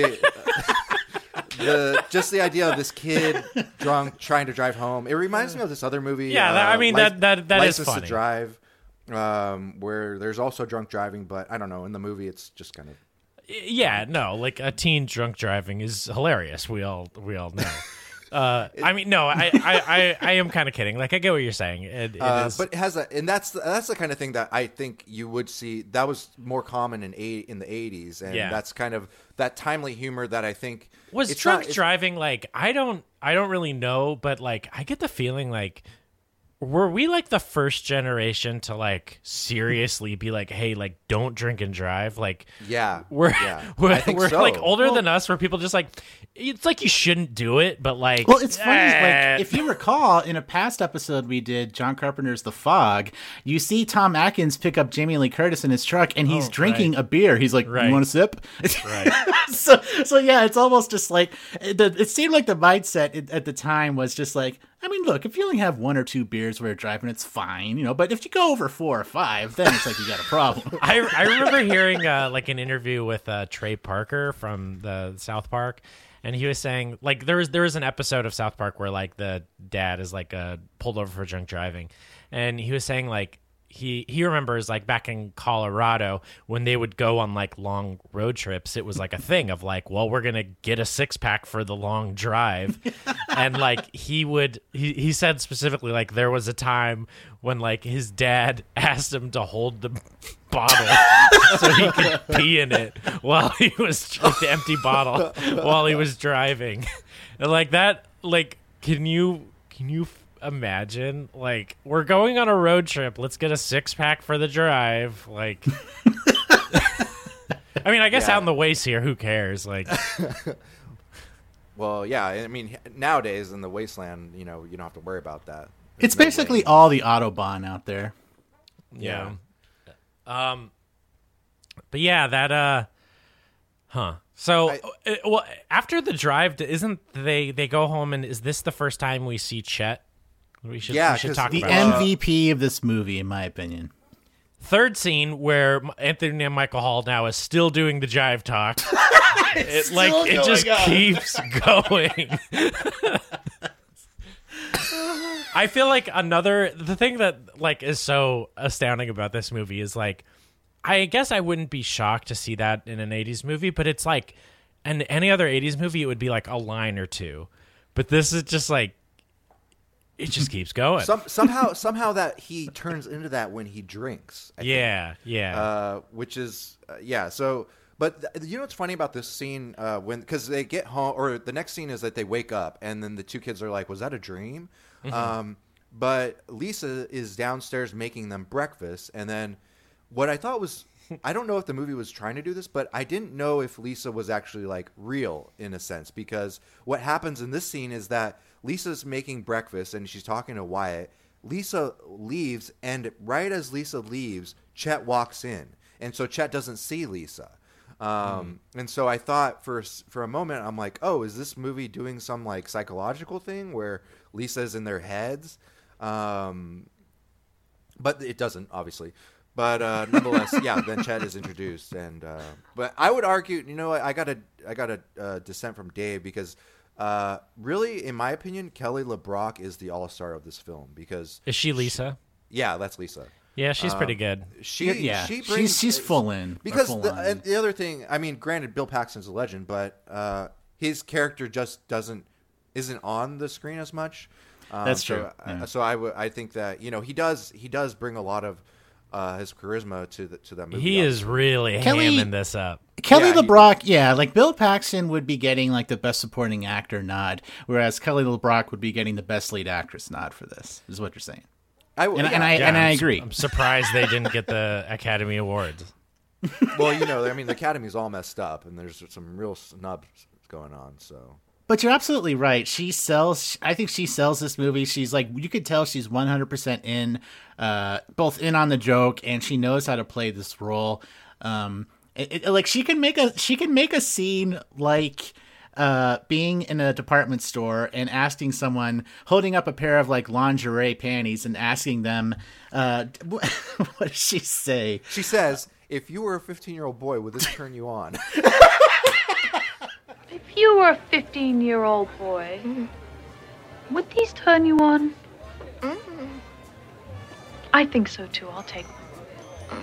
just the idea of this kid drunk trying to drive home. It reminds me of this other movie. Yeah, that License is funny. to Drive, where there's also drunk driving, but I don't know. In the movie, it's just kind of. Yeah, no, like a teen drunk driving is hilarious. We all know. I mean, no, I am kind of kidding. Like, I get what you're saying. It is, but it has and that's the kind of thing that I think you would see. That was more common in the 80s, and that's kind of that timely humor that I think was drunk driving. Like, I don't really know, but like, I get the feeling like. Were we like the first generation to like seriously be like, hey, like don't drink and drive? Like, we're like older than us, where people just like, it's like you shouldn't do it, but like, well, it's funny. Like, if you recall, in a past episode we did, John Carpenter's The Fog, you see Tom Atkins pick up Jamie Lee Curtis in his truck, and he's drinking a beer. He's like, you want a sip? Right. so yeah, it's almost just like it seemed like the mindset at the time was just like. I mean, look, if you only have one or two beers while you're driving, it's fine, but if you go over 4 or 5, then it's like you got a problem. I remember hearing like an interview with Trey Parker from the South Park, and he was saying like there was an episode of South Park where like the dad is like pulled over for drunk driving, and he was saying like he remembers like back in Colorado when they would go on like long road trips, it was like a thing of like, well, we're gonna get a 6-pack for the long drive. And like he said specifically like there was a time when like his dad asked him to hold the bottle so he could pee in it while he was like, the empty bottle while he was driving. And like that, like can you imagine like we're going on a road trip, let's get a 6-pack for the drive, like I mean, I guess out in the waste here, who cares? Like, well, yeah. I mean, nowadays in the wasteland, you don't have to worry about that. It's basically all the Autobahn out there. Yeah. But yeah, that So, well, after the drive, isn't they go home, and is this the first time we see Chet? We should talk the about MVP of this movie, in my opinion. Third scene where Anthony and Michael Hall now is still doing the jive talk. It just keeps going. I feel like the thing that like is so astounding about this movie is like, I guess I wouldn't be shocked to see that in an 80s movie, but it's like, in any other 80s movie, it would be like a line or two. But this is just like, it just keeps going. Somehow that he turns into that when he drinks. I think. Which is So, but what's funny about this scene because they get home, or the next scene is that they wake up, and then the two kids are like, "Was that a dream?" Mm-hmm. But Lisa is downstairs making them breakfast, and then what I thought was, I don't know if the movie was trying to do this, but I didn't know if Lisa was actually like real in a sense, because what happens in this scene is that Lisa's making breakfast and she's talking to Wyatt. Lisa leaves, and right as Lisa leaves, Chet walks in, and so Chet doesn't see Lisa. And so I thought for a moment, I'm like, oh, is this movie doing some like psychological thing where Lisa's in their heads? But it doesn't, obviously. But nonetheless, then Chet is introduced, and but I would argue, I got a dissent from Dave, because really, in my opinion, Kelly LeBrock is the all-star of this film, because is she Lisa? That's Lisa. Yeah, she's pretty good. She brings, she's full in, because the other thing, I mean, granted, Bill Paxton's a legend, but his character just isn't on the screen as much. That's true. So I think that he does bring a lot of his charisma to that movie. He is really hamming this up. Kelly LeBrock, like Bill Paxton would be getting like the best supporting actor nod, whereas Kelly LeBrock would be getting the best lead actress nod for this. Is what you're saying? I agree. I'm surprised they didn't get the Academy Awards. Well, the Academy's all messed up, and there's some real snubs going on. So. But you're absolutely right. I think she sells this movie. She's like, you could tell she's 100% in, both in on the joke, and she knows how to play this role. Like she can make a scene like being in a department store and asking someone, holding up a pair of like lingerie panties and asking them, what does she say? She says, "If you were a 15-year-old boy, would this turn you on?" If you were a 15-year-old boy, would these turn you on? I think so, too. I'll take one.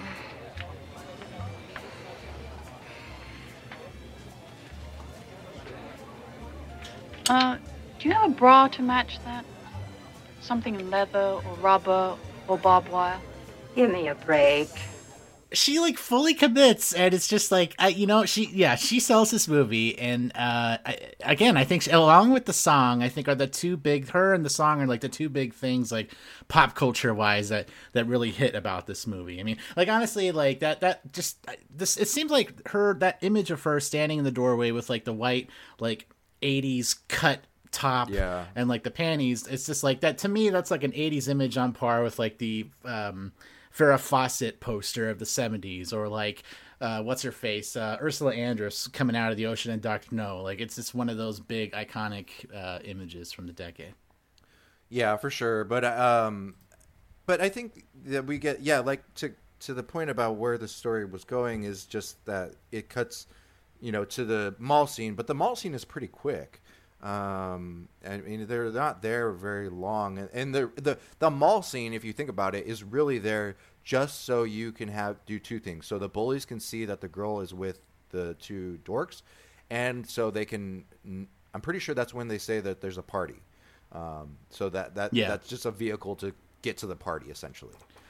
Do you have a bra to match that? Something in leather or rubber or barbed wire? Give me a break. She like fully commits, and it's just like she sells this movie, and I think along with the song, I think are the two big, her and the song are like the two big things like pop culture wise that really hit about this movie. I mean, like honestly, like that it seems like that image of her standing in the doorway with like the white like 80s cut top and like the panties, it's just like that to me. That's like an 80s image on par with like the Farrah Fawcett poster of the 70s, or like what's her face, Ursula Andress coming out of the ocean in Dr. No. Like it's just one of those big iconic images from the decade. Yeah, for sure. But I think that we get like to the point about where the story was going is just that it cuts to the mall scene, but the mall scene is pretty quick. I mean, they're not there very long, and the mall scene, if you think about it, is really there just so you can do two things. So the bullies can see that the girl is with the two dorks, and so they can. I'm pretty sure that's when they say that there's a party. So that's just a vehicle to get to the party, essentially.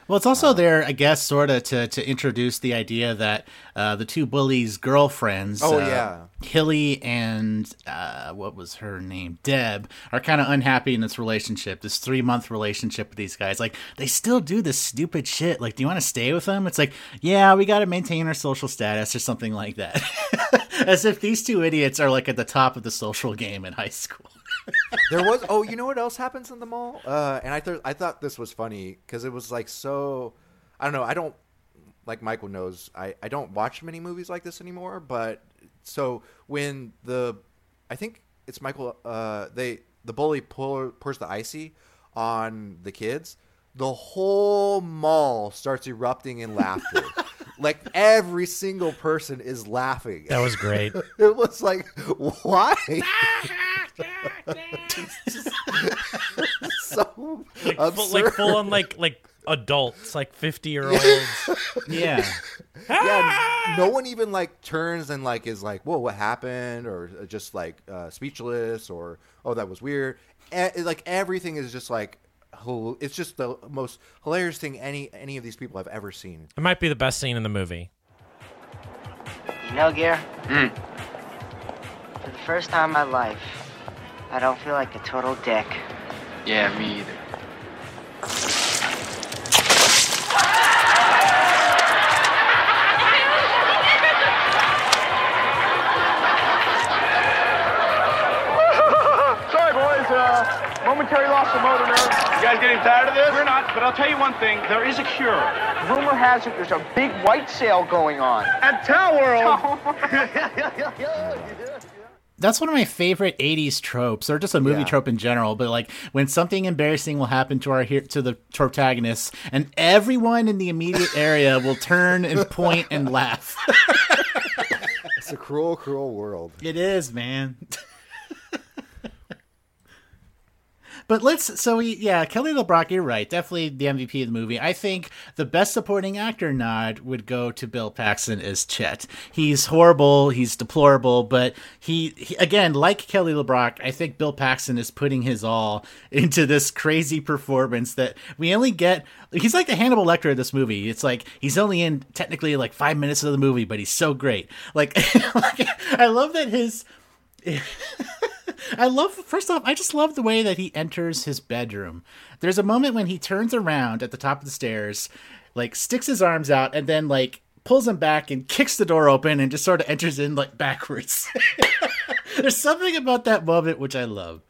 Well, it's also there, I guess, sort of to introduce the idea that the two bullies' girlfriends, Hilly and what was her name, Deb, are kind of unhappy in this relationship, this 3-month relationship with these guys. Like, they still do this stupid shit. Like, do you want to stay with them? It's like, yeah, we got to maintain our social status or something like that. As if these two idiots are like at the top of the social game in high school. There was you know what else happens in the mall? And I thought this was funny because it was like so. I don't know. I don't, like Michael knows. I don't watch many movies like this anymore. But so when I think it's Michael. The bully pours the icy on the kids. The whole mall starts erupting in laughter. Like every single person is laughing. That was great. It was like, why? So like full on like adults, like 50-year-olds. Yeah. Yeah. No one even like turns and like is like, whoa, what happened? Or just like speechless, or oh, that was weird. Like everything is just like. It's just the most hilarious thing any of these people have ever seen. It might be the best scene in the movie. You know, Gare? For the first time in my life, I don't feel like a total dick. Yeah, me either. Sorry, boys. Momentary loss of motor nerve. You guys getting tired of this? We're not, but I'll tell you one thing. There is a cure. Rumor has it there's a big white sale going on. At Town World. That's one of my favorite 80s tropes, or just a movie trope in general. But like when something embarrassing will happen to the protagonists, and everyone in the immediate area will turn and point and laugh. It's a cruel, cruel world. It is, man. But Kelly LeBrock, you're right. Definitely the MVP of the movie. I think the best supporting actor nod would go to Bill Paxton as Chet. He's horrible. He's deplorable. But he again, like Kelly LeBrock, I think Bill Paxton is putting his all into this crazy performance that we only get. He's like the Hannibal Lecter of this movie. It's like he's only in technically like 5 minutes of the movie, but he's so great. Like I love that his... First off, I just love the way that he enters his bedroom. There's a moment when he turns around at the top of the stairs, like sticks his arms out, and then like pulls them back and kicks the door open and just sort of enters in like backwards. There's something about that moment which I love.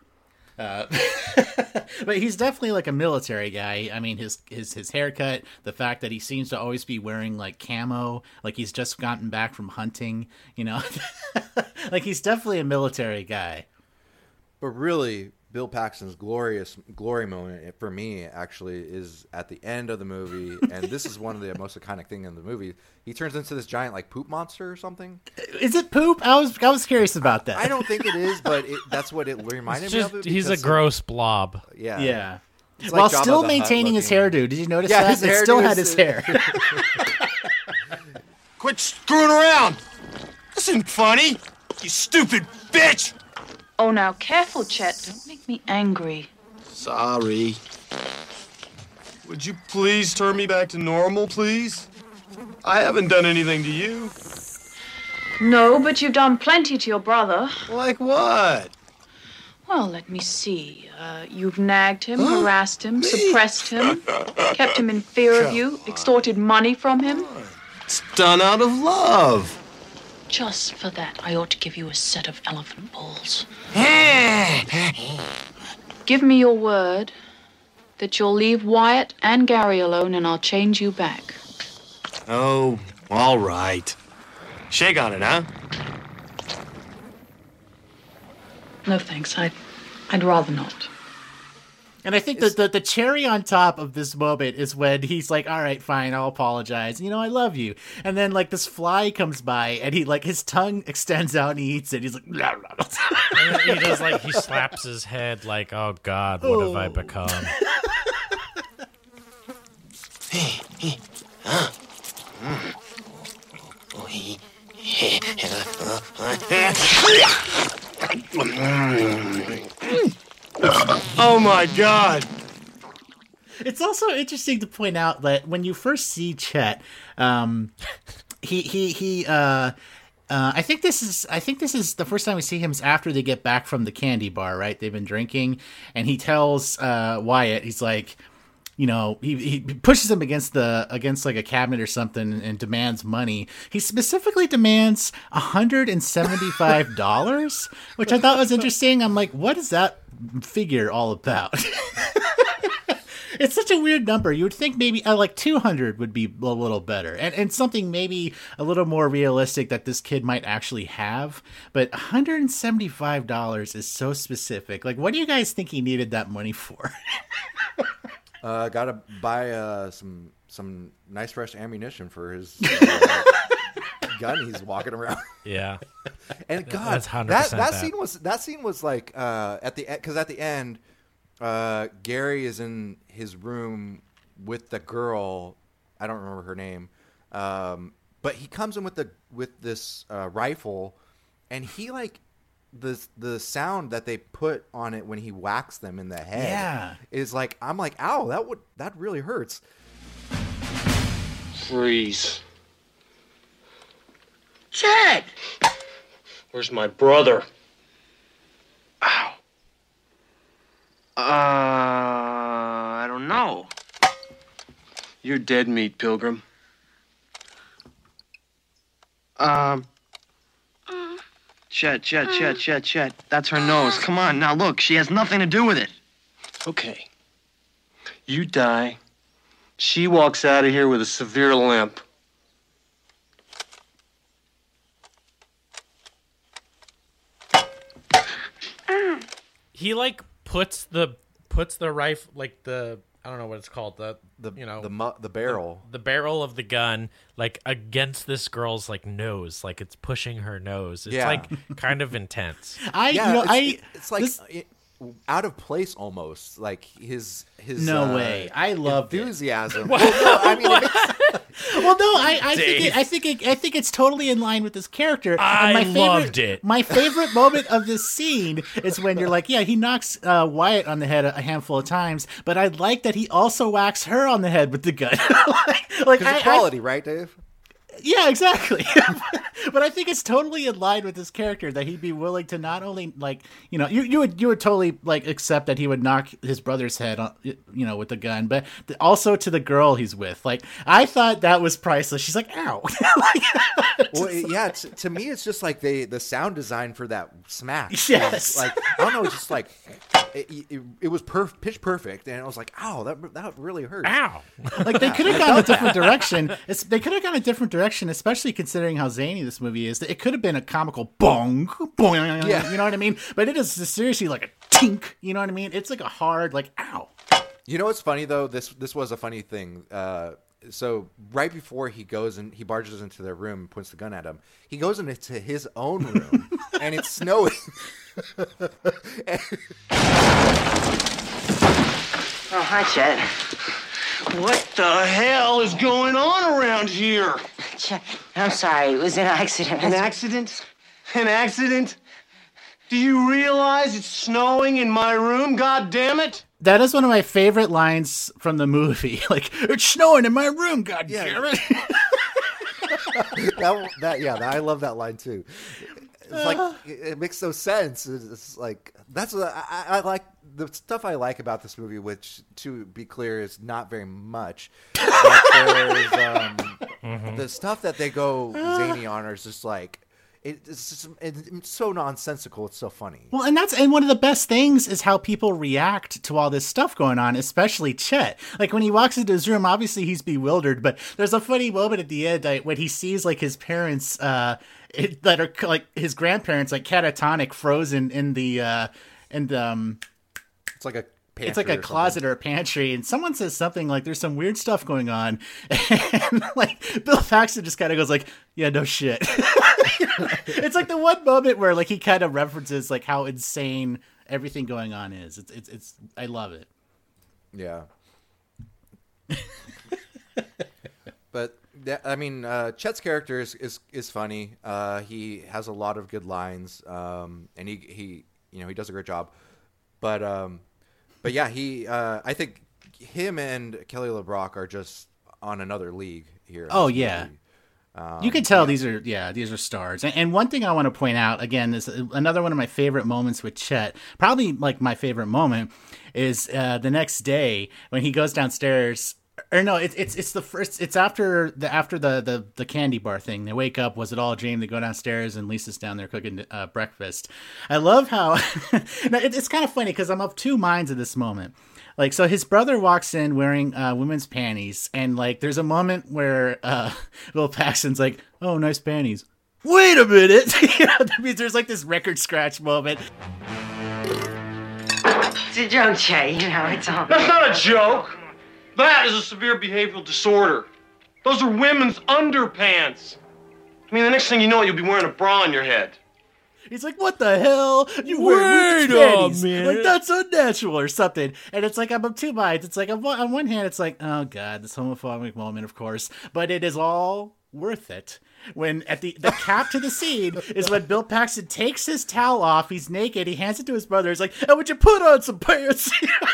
But he's definitely like a military guy. I mean, his haircut, the fact that he seems to always be wearing like camo, like he's just gotten back from hunting, you know, like he's definitely a military guy. But really, Bill Paxton's glory moment for me actually is at the end of the movie, and this is one of the most iconic things in the movie. He turns into this giant like poop monster or something. Is it poop? I was curious about that. I don't think it is, but that's what it reminded me of. He's a gross blob. Yeah. It's while like still maintaining his hairdo. Did you notice that? It still had his hair. Quit screwing around. This isn't funny. You stupid bitch. Oh, now, careful, Chet. Don't make me angry. Sorry. Would you please turn me back to normal, please? I haven't done anything to you. No, but you've done plenty to your brother. Like what? Well, let me see. You've nagged him, harassed him, suppressed him, kept him in fear of you, extorted money from him. It's done out of love. Just for that, I ought to give you a set of elephant balls. Give me your word that you'll leave Wyatt and Gary alone, and I'll change you back. Oh, all right. Shake on it, huh? No, thanks. I'd rather not. And I think that the cherry on top of this moment is when he's like, all right, fine, I'll apologize. You know, I love you. And then like this fly comes by and he like his tongue extends out and he eats it. He's like, blah, blah, blah. He does like, he slaps his head like, oh God, what have I become? Oh my God. It's also interesting to point out that when you first see Chet, I think this is the first time we see him is after they get back from the candy bar, right? They've been drinking, and he tells Wyatt, he's like, you know, he pushes him against like a cabinet or something and demands money. He specifically demands $175, which I thought was interesting. I'm like, what is that figure all about? It's such a weird number. You would think maybe like 200 would be a little better, and something maybe a little more realistic that this kid might actually have. But $175 is so specific. Like, what do you guys think he needed that money for? Gotta buy some nice fresh ammunition for his gun he's walking around. Yeah, and God, that's 100% that scene was like at the end, because at the end, Gary is in his room with the girl. I don't remember her name, but he comes in with this rifle, and he like the sound that they put on it when he whacks them in the head is like, I'm like, ow, that really hurts. Freeze. Chad! Where's my brother? Ow. I don't know. You're dead meat, Pilgrim. Chet. That's her nose. Come on, now look, she has nothing to do with it. Okay. You die. She walks out of here with a severe limp. He like puts the rifle, like the, I don't know what it's called, the barrel, the barrel of the gun, like against this girl's like nose, like it's pushing her nose. It's like kind of intense. It's like out of place almost. Like his no way. I love enthusiasm. I think it's totally in line with this character. I loved it. My favorite moment of this scene is when you're like, he knocks Wyatt on the head a handful of times, but I like that he also whacks her on the head with the gun. like equality, right, Dave? Yeah, exactly. But I think it's totally in line with this character that he'd be willing to not only like, you would totally like accept that he would knock his brother's head on, with the gun, but also to the girl he's with. Like, I thought that was priceless. She's like, ow. To me, it's just like the sound design for that smack. Yes. Like, I don't know, just like it was pitch perfect, and I was like, ow, that really hurt. Ow. Like, they could have gone a different direction. Especially considering how zany this movie is. It could have been a comical bong, boing, you know what I mean? But it is seriously like a tink, you know what I mean? It's like a hard, like, ow. You know what's funny, though? This was a funny thing. So right before he goes and he barges into their room and points the gun at him, he goes into his own room, and it's snowing. Oh, hi, Chet. What the hell is going on around here? Chet, I'm sorry. It was an accident. An accident? An accident? Do you realize it's snowing in my room? God damn it! That is one of my favorite lines from the movie. Like, it's snowing in my room, god damn it. I love that line too. It's like, it makes no sense. It's like, that's what I like. The stuff I like about this movie, which, to be clear, is not very much. But there's the stuff that they go zany on is just like, it's so nonsensical. It's so funny. Well, and one of the best things is how people react to all this stuff going on, especially Chet. Like, when he walks into his room, obviously he's bewildered, but there's a funny moment at the end when he sees like his parents, that are like his grandparents, like catatonic, frozen in the it's like a pantry, it's like a closet or a pantry, and someone says something like, "There's some weird stuff going on," and like Bill Paxton just kind of goes like, "Yeah, no shit." It's like the one moment where like he kind of references like how insane everything going on is. It's I love it. Yeah. But I mean, Chet's character is funny. He has a lot of good lines, and he does a great job. But yeah, I think him and Kelly LeBrock are just on another league here. Oh yeah. You can tell these are stars. And one thing I want to point out, again, is another one of my favorite moments with Chet, probably like my favorite moment, is the next day when he goes downstairs. Or no, it's the first. It's after the candy bar thing. They wake up. Was it all a dream? They go downstairs and Lisa's down there cooking breakfast. I love how now, it's kind of funny because I'm of two minds at this moment. Like, so his brother walks in wearing women's panties, and like there's a moment where Bill Paxton's like, "Oh, nice panties." Wait a minute, that means there's like this record scratch moment. It's a joke, Jay. It's all. That's not a joke. That is a severe behavioral disorder. Those are women's underpants. I mean, the next thing you know, you'll be wearing a bra on your head. He's like, what the hell? You wear women's panties. Like, that's unnatural or something. And it's like, I'm of two minds. It's like, on one hand, it's like, oh, God, this homophobic moment, of course. But it is all worth it. When at the cap to the scene is when Bill Paxton takes his towel off. He's naked. He hands it to his brother. He's like, oh, would you put on some pants?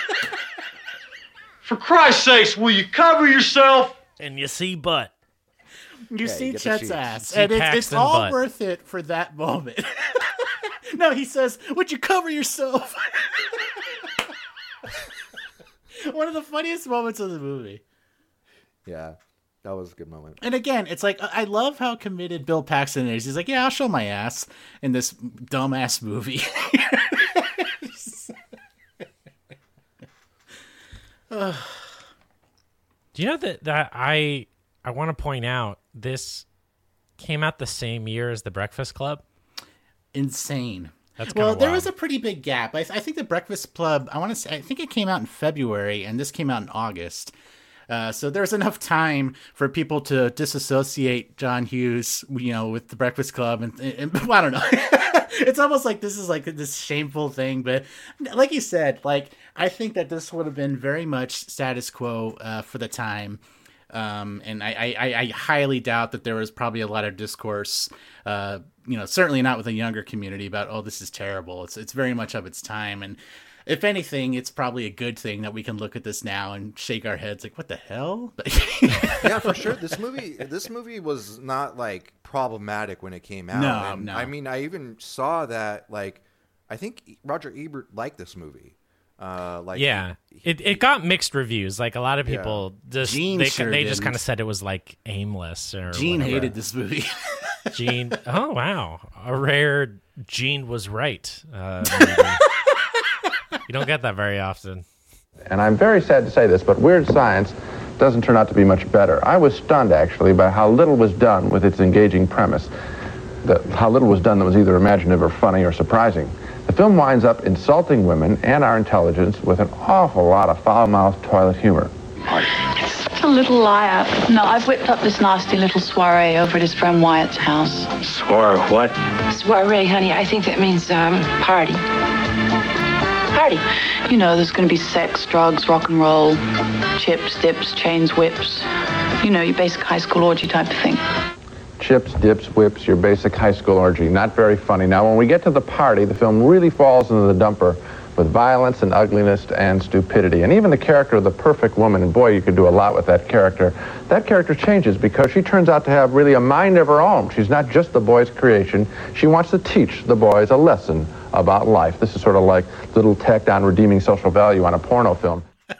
For Christ's sakes, will you cover yourself? And you see butt. You see Chet's ass. See and it's all butt. worth it for that moment. No, he says, would you cover yourself? One of the funniest moments of the movie. Yeah, that was a good moment. And again, it's like, I love how committed Bill Paxton is. He's like, yeah, I'll show my ass in this dumbass movie. Do you know that I want to point out this came out the same year as The Breakfast Club? Insane. That's well, there wild. was a pretty big gap. I think The Breakfast Club, I think it came out in February, and this came out in August. So there's enough time for people to disassociate John Hughes, with The Breakfast Club, and I don't know. It's almost like this is like this shameful thing, but like you said, like I think that this would have been very much status quo for the time. And I highly doubt that there was probably a lot of discourse, certainly not with a younger community about, oh, this is terrible. It's very much of its time. And if anything, it's probably a good thing that we can look at this now and shake our heads like, what the hell? Yeah, for sure. This movie was not like problematic when it came out. No. I mean, I even saw that, like, I think Roger Ebert liked this movie. It got mixed reviews. Like a lot of people they just kind of said it was like aimless or Gene whatever. hated this movie. Gene, oh wow, a rare Gene was right. You don't get that very often. And I'm very sad to say this, but Weird Science doesn't turn out to be much better. I was stunned, actually, by how little was done with its engaging premise. How little was done that was either imaginative or funny or surprising. The film winds up insulting women and our intelligence with an awful lot of foul-mouthed toilet humor. A little liar. No, I've whipped up this nasty little soiree over at his friend Wyatt's house. Soiree what? Soiree, honey. I think that means party. Party. There's going to be sex, drugs, rock and roll, chips, dips, chains, whips. Your basic high school orgy type of thing. Chips, dips, whips, your basic high school orgy. Not very funny. Now, when we get to the party, the film really falls into the dumper with violence and ugliness and stupidity. And even the character of the perfect woman, and boy, you could do a lot with that character. That character changes because she turns out to have really a mind of her own. She's not just the boy's creation. She wants to teach the boys a lesson about life. This is sort of like little tacked on redeeming social value on a porno film.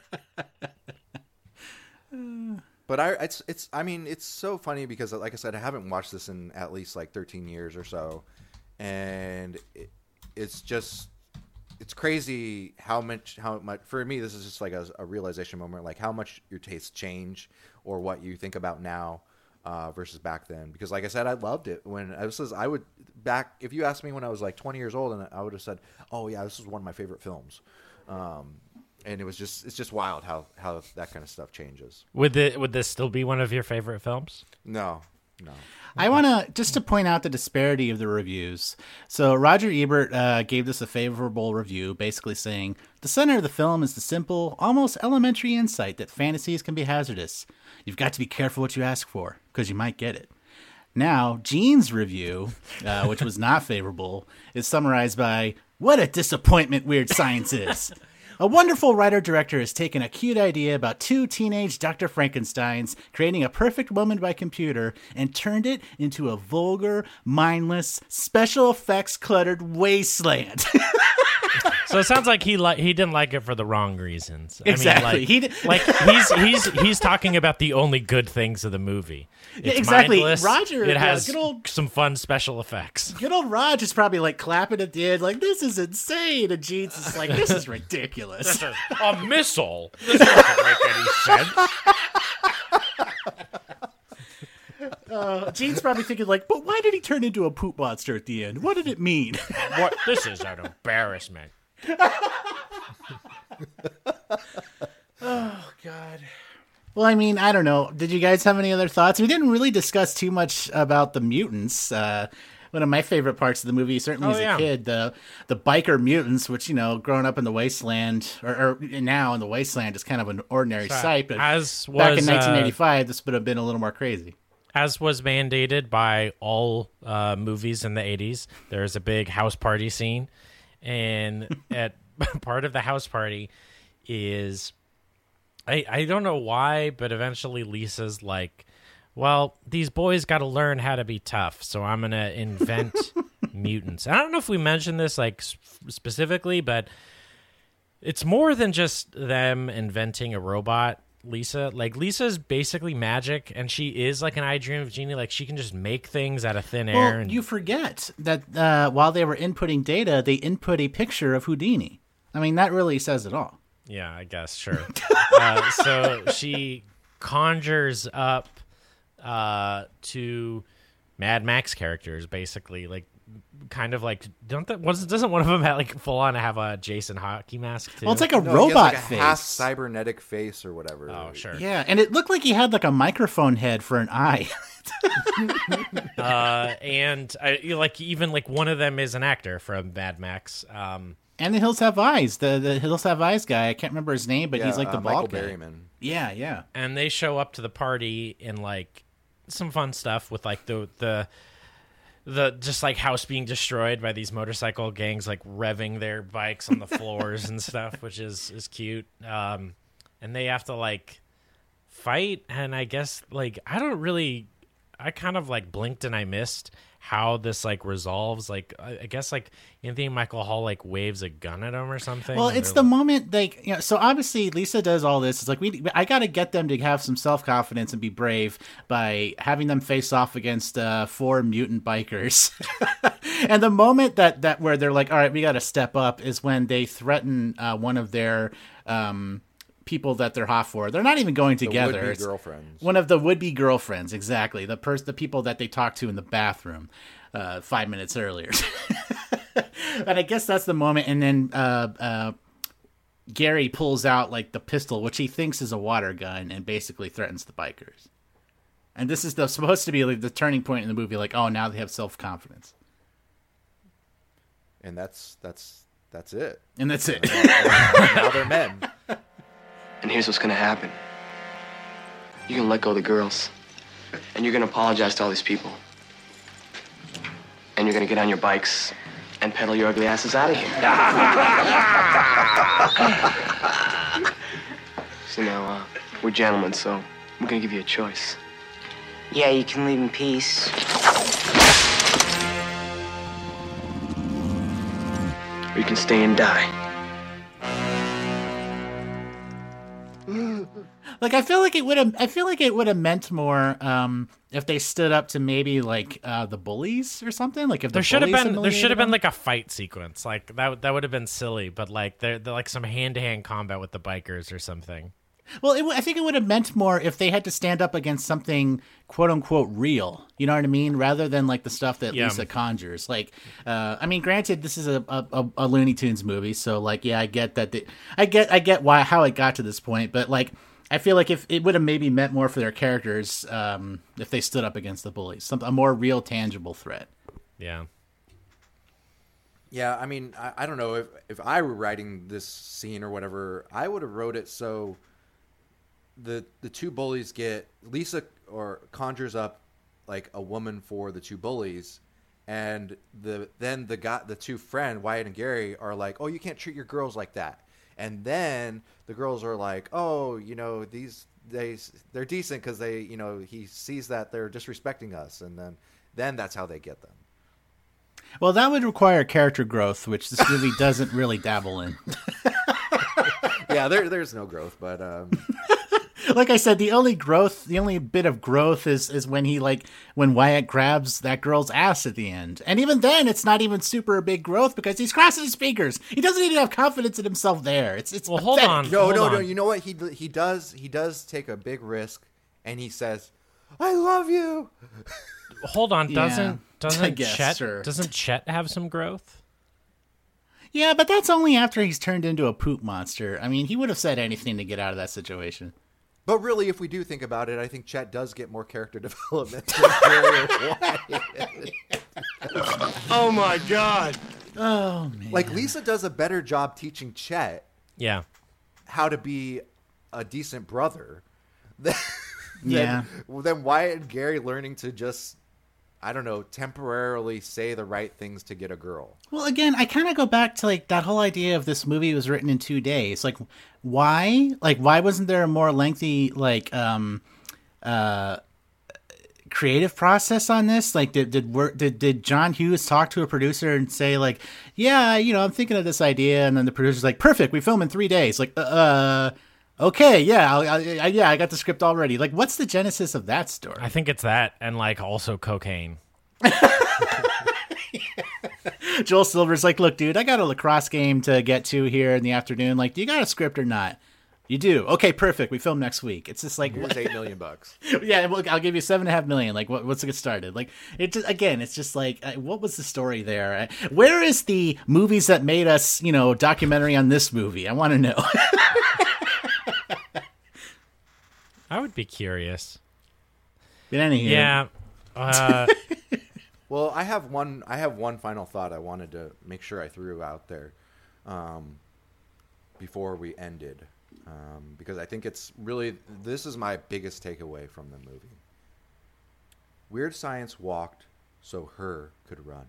But it's so funny because, like I said, I haven't watched this in at least like 13 years or so, and it's crazy how much for me this is just like a realization moment, like how much your tastes change or what you think about now versus back then. Because like I said, I loved it when if you asked me when I was like 20 years old, and I would have said, oh yeah, this is one of my favorite films. And it's just wild how that kind of stuff changes. Would this still be one of your favorite films? No. I want to point out the disparity of the reviews. So Roger Ebert gave this a favorable review, basically saying, the center of the film is the simple, almost elementary insight that fantasies can be hazardous. You've got to be careful what you ask for, because you might get it. Now, Gene's review, which was not favorable, is summarized by, what a disappointment Weird Science is. A wonderful writer-director has taken a cute idea about two teenage Dr. Frankensteins creating a perfect woman by computer and turned it into a vulgar, mindless, special effects cluttered wasteland. So it sounds like he didn't like it for the wrong reasons. Exactly. I mean, he's talking about the only good things of the movie. It's exactly. mindless. Roger, it has good old, some fun special effects. Good old Raj is probably like clapping at the end, like, this is insane. And Gene's is like, this is ridiculous. A missile? This doesn't make any sense. Gene's probably thinking like, but why did he turn into a poop monster at the end? What did it mean? What? This is an embarrassment. Oh, God. Well, I mean, I don't know. Did you guys have any other thoughts? We didn't really discuss too much about the mutants. One of my favorite parts of the movie, certainly as a kid, the biker mutants, which, you know, growing up in the wasteland, or now in the wasteland, is kind of an ordinary sight. But back in 1985, this would have been a little more crazy. As was mandated by all movies in the 80s, there's a big house party scene. And at part of the house party is, I don't know why, but eventually Lisa's like, well, these boys got to learn how to be tough, so I'm going to invent mutants. I don't know if we mentioned this like specifically, but it's more than just them inventing a robot. Lisa, like, Lisa's basically magic, and she is like an I Dream of Jeannie. Like, she can just make things out of thin air. Well, you forget that while they were inputting data, they input a picture of Houdini. I mean, that really says it all. Yeah, I guess, sure. So she conjures up to Mad Max characters, basically, like, kind of like, doesn't one of them have, like, full on have a Jason hockey mask too? Well, it's like a robot like a face, half cybernetic face or whatever. Oh, sure. Yeah, and it looked like he had like a microphone head for an eye. And like even like one of them is an actor from Mad Max. And the Hills Have Eyes, the Hills Have Eyes guy. I can't remember his name, but he's like the bald guy. Berryman. Yeah. And they show up to the party in like some fun stuff with like the just like house being destroyed by these motorcycle gangs, like revving their bikes on the floors and stuff, which is cute. And they have to like fight, and I guess like I kind of like blinked and I missed how this like resolves. Like I guess like Anthony Michael Hall like waves a gun at him or something. Well, it's the moment like, you know, so obviously Lisa does all this. It's like I got to get them to have some self-confidence and be brave by having them face off against 4 mutant bikers. And the moment that where they're like, all right, we got to step up, is when they threaten one of their people that they're hot for. They're not even going together. The would-be girlfriends. One of the would-be girlfriends, exactly. The people that they talked to in the bathroom 5 minutes earlier. But I guess that's the moment. And then Gary pulls out like the pistol, which he thinks is a water gun, and basically threatens the bikers. And this is supposed to be like the turning point in the movie. Like, oh, now they have self-confidence. And that's it. And that's it. Now they're men. And here's what's gonna happen. You're gonna let go of the girls. And you're gonna apologize to all these people. And you're gonna get on your bikes and pedal your ugly asses out of here. So now, we're gentlemen, so we're gonna give you a choice. Yeah, you can leave in peace. Or you can stay and die. Like, I feel like it would have meant more if they stood up to maybe like the bullies or something. Like if there should have been like a fight sequence, like that would have been silly. But like they're like some hand-to-hand combat with the bikers or something. Well, I think it would have meant more if they had to stand up against something "quote unquote" real. You know what I mean? Rather than like the stuff that Lisa conjures. Like, I mean, granted, this is a Looney Tunes movie, so like, yeah, I get that. I get how it got to this point, but like, I feel like if it would have maybe meant more for their characters if they stood up against the bullies, a more real, tangible threat. Yeah. Yeah, I mean, I don't know if I were writing this scene or whatever, I would have wrote it so the two bullies get Lisa or conjures up like a woman for the two bullies, and the two friend Wyatt and Gary are like, oh, you can't treat your girls like that, and then the girls are like, oh, you know, they're decent because they, you know, he sees that they're disrespecting us, and then that's how they get them. Well, that would require character growth, which this movie doesn't really dabble in. Yeah, there's no growth, but like I said, the only bit of growth is when Wyatt grabs that girl's ass at the end, and even then, it's not even super big growth because he's crossing his fingers. He doesn't even have confidence in himself there. It's well, hold on. No. You know what he does take a big risk, and he says, "I love you." Hold on, doesn't Chet doesn't Chet have some growth? Yeah, but that's only after he's turned into a poop monster. I mean, he would have said anything to get out of that situation. But really, if we do think about it, I think Chet does get more character development than Gary Wyatt. Oh my God! Oh man! Like Lisa does a better job teaching Chet, how to be a decent brother than Wyatt and Gary learning to just, I don't know, temporarily say the right things to get a girl. Well, again, I kind of go back to like that whole idea of this movie was written in 2 days. Like, why? Like, why wasn't there a more lengthy creative process on this? Like, did John Hughes talk to a producer and say like, yeah, you know, I'm thinking of this idea, and then the producer's like, perfect, we film in 3 days. Like, okay, yeah, I got the script already. Like, what's the genesis of that story? I think it's that, and like also cocaine. Joel Silver's like, look, dude, I got a lacrosse game to get to here in the afternoon. Like, do you got a script or not? You do. Okay, perfect. We film next week. It's just like, here's $8 million. Yeah, well, I'll give you $7.5 million. Like, what's to get started? Like, it just, again, it's just like, what was the story there? Where is the movies that made us, you know, documentary on this movie? I want to know. I would be curious. But anyway, yeah. Well, I have one final thought I wanted to make sure I threw out there before we ended, because I think it's really, this is my biggest takeaway from the movie. Weird Science walked so her could run.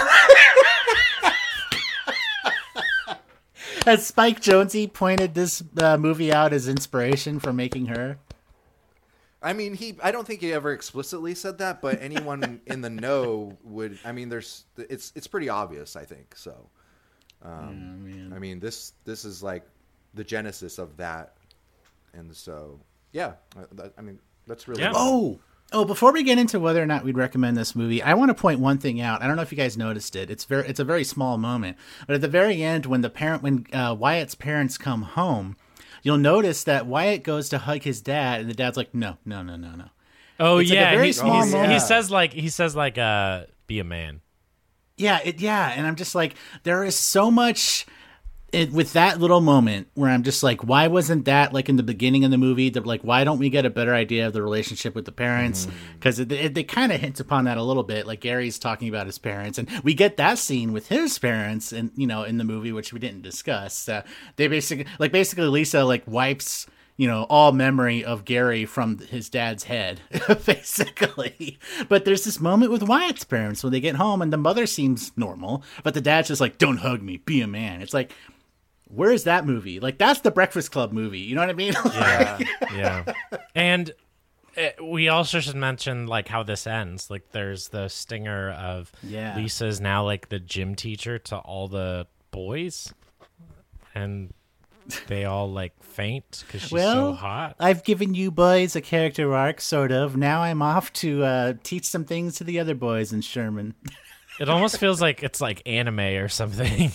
Has Spike Jonze pointed this movie out as inspiration for making her? I mean, I don't think he ever explicitly said that, but anyone in the know would. I mean, it's pretty obvious, I think. So, I mean, this is like the genesis of that, and so yeah. I mean, that's really Oh, before we get into whether or not we'd recommend this movie, I want to point one thing out. I don't know if you guys noticed it. It's a very small moment, but at the very end, when Wyatt's parents come home, you'll notice that Wyatt goes to hug his dad, and the dad's like, no. Oh, it's yeah. Like a very small moment. He says be a man. Yeah. And I'm just like, there is so much with that little moment where I'm just like, why wasn't that like in the beginning of the movie? Like, why don't we get a better idea of the relationship with the parents? Because they kind of hint upon that a little bit. Like Gary's talking about his parents, and we get that scene with his parents, and in the movie, which we didn't discuss. They basically Lisa like wipes all memory of Gary from his dad's head, basically. But there's this moment with Wyatt's parents when they get home, and the mother seems normal, but the dad's just like, "Don't hug me, be a man." It's like, where is that movie? Like, that's the Breakfast Club movie. You know what I mean? Yeah. And we also should mention like how this ends. Like, there's the stinger of Lisa's now like the gym teacher to all the boys, and they all like faint because she's so hot. I've given you boys a character arc, sort of. Now I'm off to teach some things to the other boys in Sherman. It almost feels like it's like anime or something.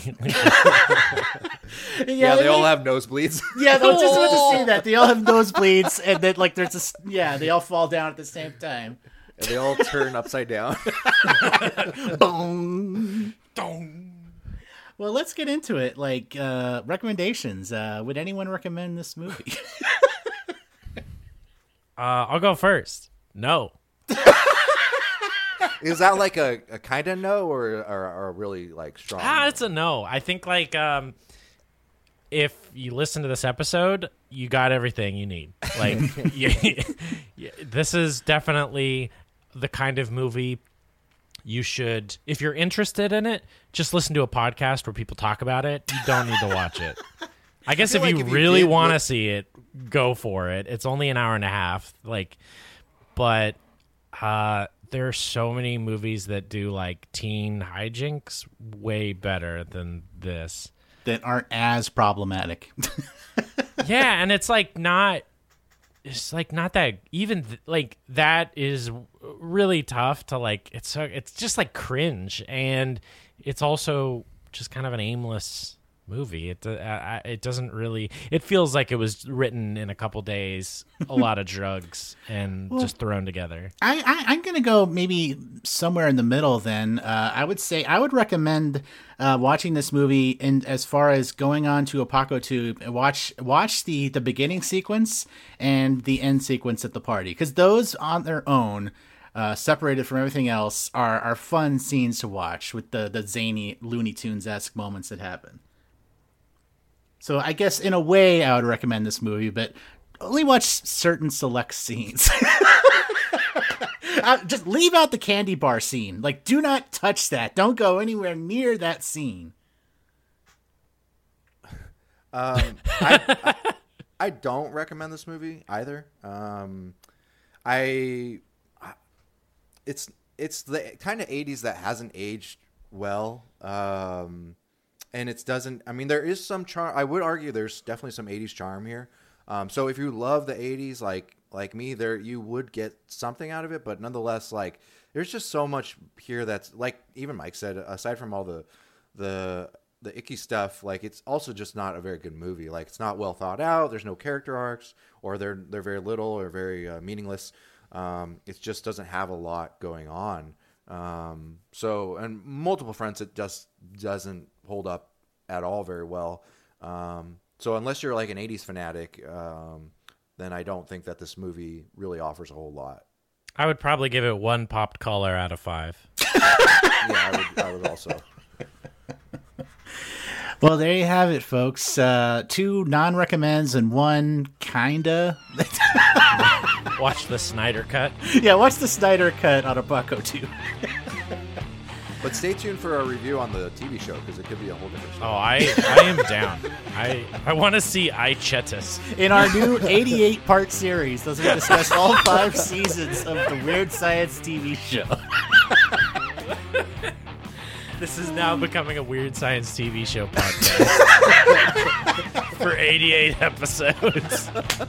Yeah, they all have nosebleeds. Yeah, I was just about to say that. They all have nosebleeds, and then like there's this. Yeah, they all fall down at the same time. And they all turn upside down. Boom. Well, let's get into it. Like, recommendations. Would anyone recommend this movie? I'll go first. No. Is that like a kind of no or a really like strong? No? It's a no. I think like if you listen to this episode, you got everything you need. Like, this is definitely the kind of movie you should, if you're interested in it, just listen to a podcast where people talk about it. You don't need to watch it. I guess if you really want to see it, go for it. It's only an hour and a half. But there are so many movies that do like teen hijinks way better than this. That aren't as problematic. Yeah, and it's like not that even that is really tough to like. It's just like cringe, and it's also just kind of an aimless movie. It doesn't really. It feels like it was written in a couple days, a lot of drugs, and just thrown together. I'm gonna go maybe somewhere in the middle. Then I would say I would recommend watching this movie. And as far as going on to Apocotube, watch the beginning sequence and the end sequence at the party, because those on their own, separated from everything else, are fun scenes to watch with the zany Looney Tunes-esque moments that happen. So I guess in a way I would recommend this movie, but only watch certain select scenes. Just leave out the candy bar scene. Like, do not touch that. Don't go anywhere near that scene. I don't recommend this movie either. It's the kind of 80s that hasn't aged well. And it doesn't. I mean, there is some charm. I would argue there's definitely some 80s charm here. So if you love the 80s, like me, there you would get something out of it. But nonetheless, like there's just so much here that's like even Mike said. Aside from all the icky stuff, like it's also just not a very good movie. Like it's not well thought out. There's no character arcs, or they're very little or very meaningless. It just doesn't have a lot going on. So on multiple fronts, it just doesn't hold up at all very well. So unless you're like an 80s fanatic, then I don't think that this movie really offers a whole lot. I would probably give it 1 popped collar out of 5. Yeah, I would also. Well, there you have it, folks. 2 non-recommends and 1 kinda. Watch the Snyder Cut. Yeah, watch the Snyder Cut on Apocotube. But stay tuned for a review on the TV show, because it could be a whole different story. Oh, I am down. I want to see Chetus. In our new 88-part series, those will discuss all 5 seasons of the Weird Science TV show. This is now becoming a Weird Science TV show podcast for 88 episodes.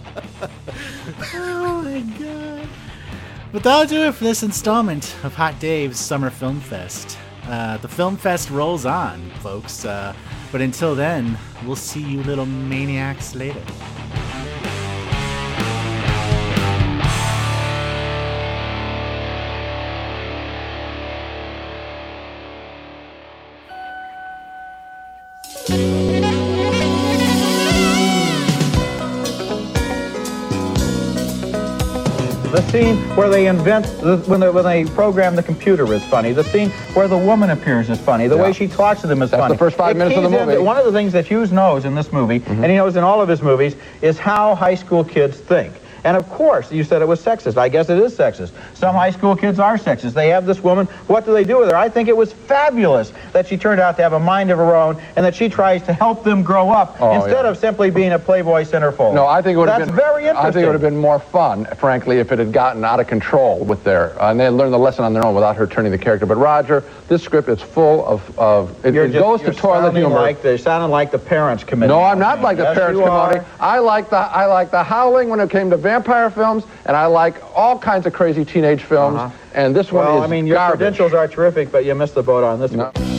Oh my god. But that'll do it for this installment of Hot Dave's Summer Film Fest. The Film Fest rolls on, folks. But until then, we'll see you little maniacs later. The scene where they invent, when they program the computer is funny. The scene where the woman appears is funny. The way she talks to them is funny. That's the first 5 minutes of the movie. One of the things that Hughes knows in this movie, and he knows in all of his movies, is how high school kids think. And of course, you said it was sexist. I guess it is sexist. Some high school kids are sexist. They have this woman. What do they do with her? I think it was fabulous that she turned out to have a mind of her own and that she tries to help them grow up instead of simply being a Playboy centerfold. No, I think it would have been very interesting. I think it would have been more fun, frankly, if it had gotten out of control with their and they had learned the lesson on their own without her turning the character. But Roger, this script is full of it goes to toilet humor. You're sounding like the Parents Committee. No, I'm not like the Parents Committee. I like the Howling when it came to vampire films, and I like all kinds of crazy teenage films. And this one is I mean, your garbage. credentials are terrific, but you missed the boat on this one.